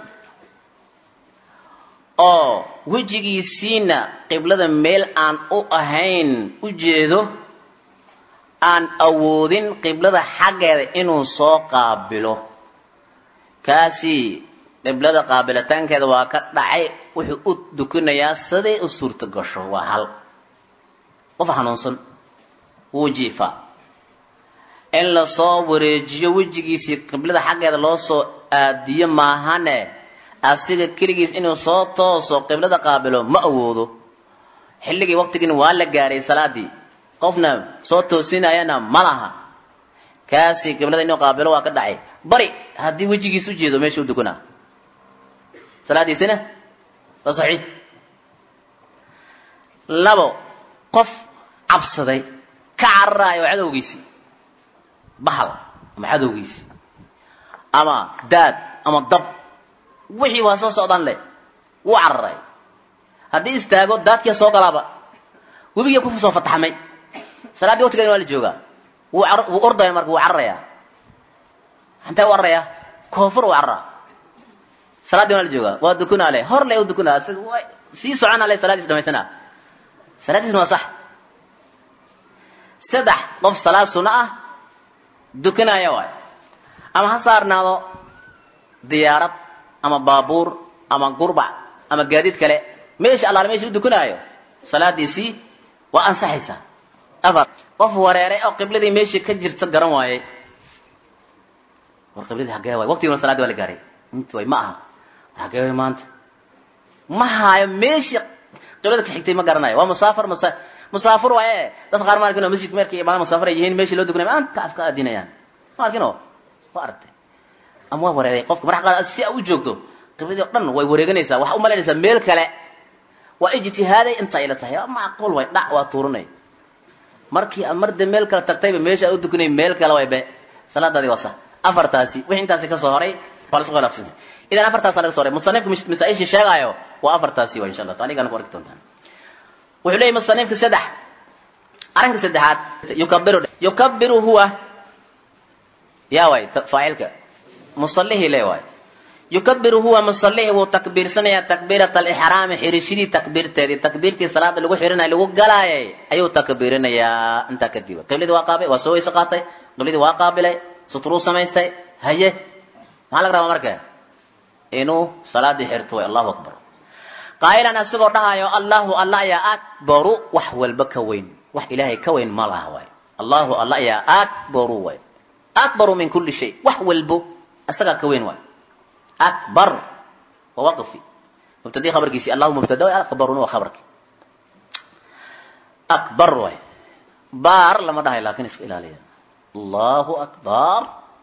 Speaker 1: أو وجهي سينا قبلة ميل عن أو أهين وجهه عن أودين قبلة حاجة إنه ساق بلو كاسي qiblada qaabilataankeeda waa ka dhacay wuxuu u dukanayaa sidee u suurta gasho waa hal qof xanuunsan wuu jiifaa in la soo wareejiyo wejigiisii qiblada xaggeeda loo soo aadiyo maahane asiga keligiis inuu soo tooso qiblada qaabilo ma awoodo xilligii waqtigiina waa la gaaray salaadii qofna soo toosinayana ma laha kaasi qiblada inuu qaabilo waa ka dhacay bari haddii wejigiis u jeedo meesha u dukanaa salaadiisina waa saxiix labo qof cabsaday ka cararaayo cadowgiisii bahal ama cadowgiisii ama daad ama dab wixii waa soo socdaan leh wuu cararay haddii istaago daadkii soo galaaba webiga ku soo fataxmay salaadii waqtigeena waa la joogaa wuu wuu ordaya marka wuu cararayaa intee u cararayaa koofur u cararaa salaadii waa la joogaa waa dukunaa leh hor leh u dukunaa isaga waa sii socona leh salaadiis dhamaysanaa salaadiisna waa sax saddex qof salaad sunna ah dukanaya waay ama ha saarnaado diyaarad ama baabuur ama gurbac ama gaadiid kale meesha allaale meesha u dukanaayo salaadiisii waa ansaxaysaa afar qof wareeray oo qibladii meeshii ka jirta garan waayey war qibladii xaggee waay waqtigii salaadii waa la gaaray inta way ma aha xaggee waay maanta ma haayo meeshii qiblada ka xigtay ma garanayo waa musaafir masa musaafir waaye dad qaar markii inuu masjidka markii imaam musaafir ay yihiin meeshii loo dukanay maanta afka adinayaan markii inuu waa artay ama waa wareeray qofka marka qaar si u joogto qibladii dhan way wareeganaysaa waxa u malaynaysaa meel kale waa ijtihaaday inta ila tahay macquul way dhac waa tuuranay markii amarda meel kale tagtayba meesha u dukanay meel kale way be salaadadii waa sax afartaasi wixii intaasi ka soo horay wala soo qalafsan idan afartaas laga soo horay musannifku misaa'ishi sheegayo waa afartaasi waa insha Allah taala igana ku arki doontaan wuxuu leeyahay musannifku saddex arinka saddexaad yukabbiru yukabbiru huwa yaa way faa'ilka musallihi leeyahay يكبر هو مصليه وتكبير سنة تكبيرة الإحرام حرشدي تكبيرتي تكبيرتي صلاة لغو حرنا لغو قلاي أيو تكبيرنا يا أنت كديبا قبل دي واقابي وسوي سقاطي قبل دي واقابي سطرو سمايستي هيا ما لك رأى مركة إنو صلاة دي حرتوي الله أكبر قائلا نسيقر نهايو الله الله يا أكبر وحو البكوين وح إلهي كوين ما لها واي الله الله يا أكبر واي أكبر من كل شيء وحو البو أسقى كوين واي أكبر ووقفي مبتدئ خبرك يسي الله مبتدئ أكبر وخبرك أكبر وي بار لما دهي لكن اسئل عليه الله أكبر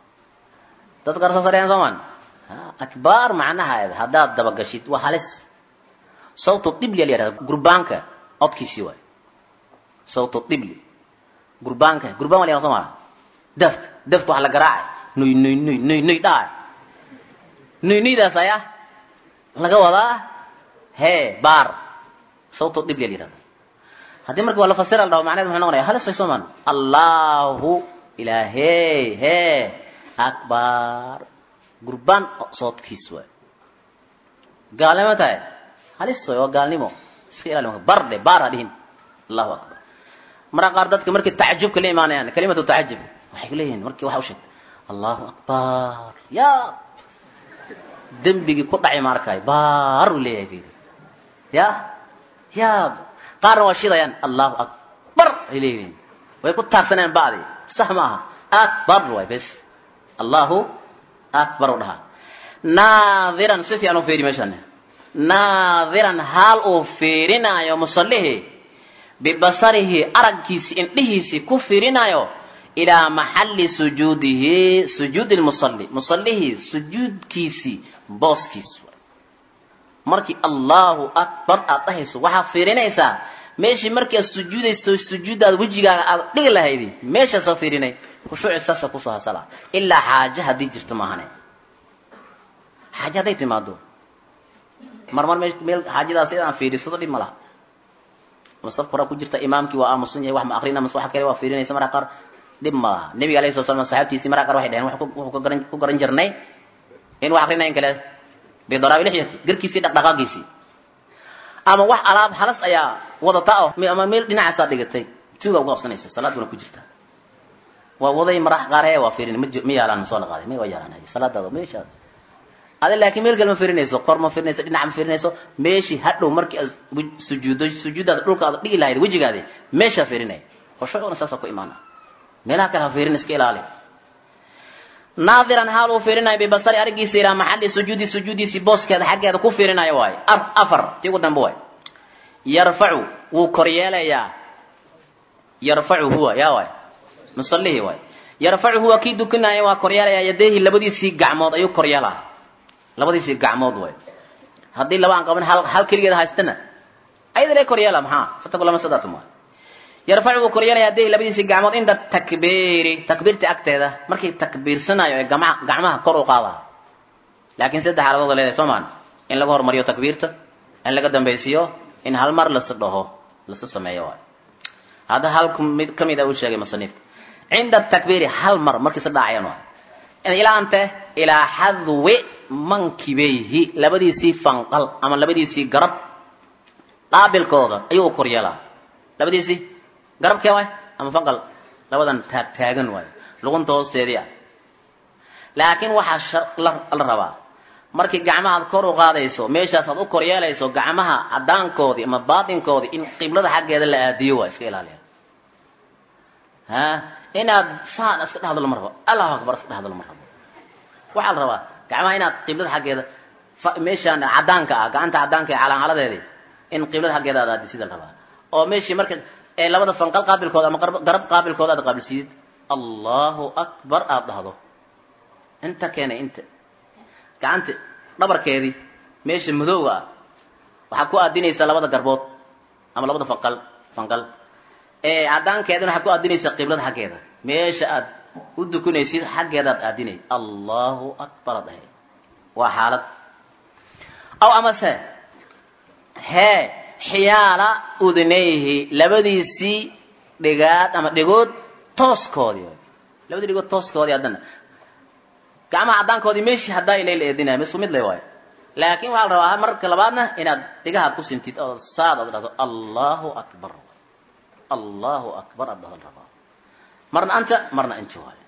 Speaker 1: تذكر سصريان زمان أكبر معناها هذا هذا دبقشيت وحالس صوت الطبل يلي هذا قربانك أطكي سيوي صوت الطبل قربانك قربان ولي زمان دفك دفك على قراعي نوي نوي نوي نوي نوي داعي نيدا سايا laga wadaa he bar sawto dib leeyahay hadii markii wala fasira dhaw macnaheedu wuxuu noqonayaa hal saysoman Allahu ilaahi he akbar gurban sawtkiis way gaalnimo tahay halis way waa gaalnimo iska ilaalimo barde baradin Allahu akbar mara qaar dadka markii taajubka la iimaanayaan kalimatu taajub waxay leeyihiin markii waxa uu sheegay Allahu akbar ya dembigi ku dhacay markay baar u leeyahay ya ya qaar waa shidayaan Allahu akbar ilayhin way ku taagsaneen baadi sax maaha akbar way bas Allahu akbar dhaha naadiran sifi anu fiiri meeshan naadiran hal oo fiirinayo musallihi bibasarihi aragkiisi indhihiisi ku fiirinayo إلى محل سجوده سجود المصلي مصليه سجود كيسي بوس كيس مركي الله أكبر أطهس وحفيرين إيسا ماشي مركي السجود السجود الوجه أطلق لها هذه ماشي سفيرين خشوع الساسة كسوها صلاة إلا حاجة هذه جرتماهنة حاجة هذه تمادو مرمر ميل حاجة ذا سيدنا فيري صدري ملا مصف قرأ كجرت إمامك وآمسون يوحم آخرين مسوحة كريوة فيرين إيسا مرقر dib ma nabiga alayhi salaam saxaabtiisi markaa waxay dhaheen wax ku garan ku garan jirnay in wax akhrinayn kale bi daraabi lixyati garkiisi dhaqdhaqaagiisi ama wax alaab halas ayaa wadata oo ama meel dhinaca sa dhigatay tuuga uga qabsanaysa salaaduna ku jirta waa waday marax qaaree waa fiirin ma yaalan soo la qaaday ma waa yaalan salaada meesha ada laakiin meel kale ma fiirinayso kor ma fiirinayso dhinac ma fiirinayso meeshii hadhow markii sujuudo sujuudada dhulka aad dhigi lahayd wajigaadi meesha fiirinay khushuucna saasa ku imaana meelaha kale ha fiirin iska ilaali naadiran halu fiirinay bi basari argiisa ila maxalli sujuudi sujuudisi booskeeda xaggeeda ku fiirinayo waay afar tii ugu dambe waay yarfacu wuu koryeelayaa yarfacu huwa yaa waay musallihi waay yarfacu huwa kii dukanaya waa koryeelayaa yadeehi labadiisii gacmood ayuu koryeelaa labadiisii gacmood way hadii laba aan qaban hal hal kaligeeda haystana ayadana koryeela maxaa fataku lama sadaatum waa yarfacu koryeelaya yadeehi labadiisii gacmood inda takbiiri takbiirta agteeda markii takbiirsanayo ee gacmaha gacmaha kor u qaada laakiin saddex xaaladood leedahay Soomaan in laga hormariyo takbiirta in laga dambaysiyo in hal mar la sadeho la sameeyo waa hada hal mid kamid ah uu sheegay musannifka inda takbiiri hal mar markii sadacayaan waa in ila anta ila hadwi mankibayhi labadiisii fanqal ama labadiisii garab qaabilkooda ayuu koryeelaa labadiisii garabkee waay ama fanqal labadan taag taagan waay luqunta hoosteedii ah laakiin waxa la rabaa markii gacmaha kor u qaadayso meeshaas aad u koryeelayso gacmaha cadaankoodii ama baatinkoodii in qiblada xaggeeda la aadiyo waa iska ilaaliya ha inaad saan iska dhaxdo la marbo Allahu akbar iska dhaxdo la marbo waxa la rabaa gacmaha inaad qiblada xaggeeda meeshaan cadaanka ah gacanta cadaanka ee calaamadadeedii in qiblada xaggeeda aad aadisid la rabaa oo meeshii marka ee labada fanqal qaabilkooda ama garab qaabilkooda aad qaabilsid Allahu akbar aad dhahdo inta keenay inta gacanta dhabarkeedii meesha madowga ah waxa ku aadinaysa labada garbood ama labada fanqal fanqal ee cadaankeeduna waxa ku aadinaysa qiblada xaggeeda meesha aad u dukunaysid xaggeeda aad aadinay Allahu akbar dhahay waa xaalad aw amase he xiyala udnayhi labadiisii dhigaad ama dhigood tooskoodii labadii dhigood tooskoodii adana gacmaha cadaankoodii meeshii hadaa ilaa eedinay misku mid leeyahay laakiin waxa la rabaa marka labaadna inaad dhigaha ku sintid oo saad aad dhahdo Allahu akbar Allahu akbar aad dhahdo marna anta marna inta waay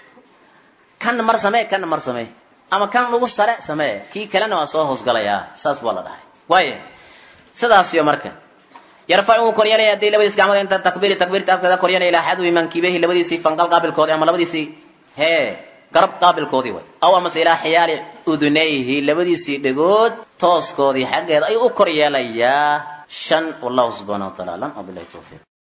Speaker 1: kan mar samee kan mar samee ama kan lagu sare samee kii kalena waa soo hoos galaya saas wala dhahay waay sidaas iyo marka yarfacu koryeelaya yaday labadiis gacmood inta takbiir takbiirta afka koryeelaya ila hadwi mankibihi labadiisii fanqal qaabilkoodi ama labadiisii he garab qaabilkoodi way aw ama ila xiyaali udunayhi labadiisii dhigood tooskoodi xageeda ay u koryeelaya shan wallahu subhanahu wa ta'ala alam abillahi tawfiq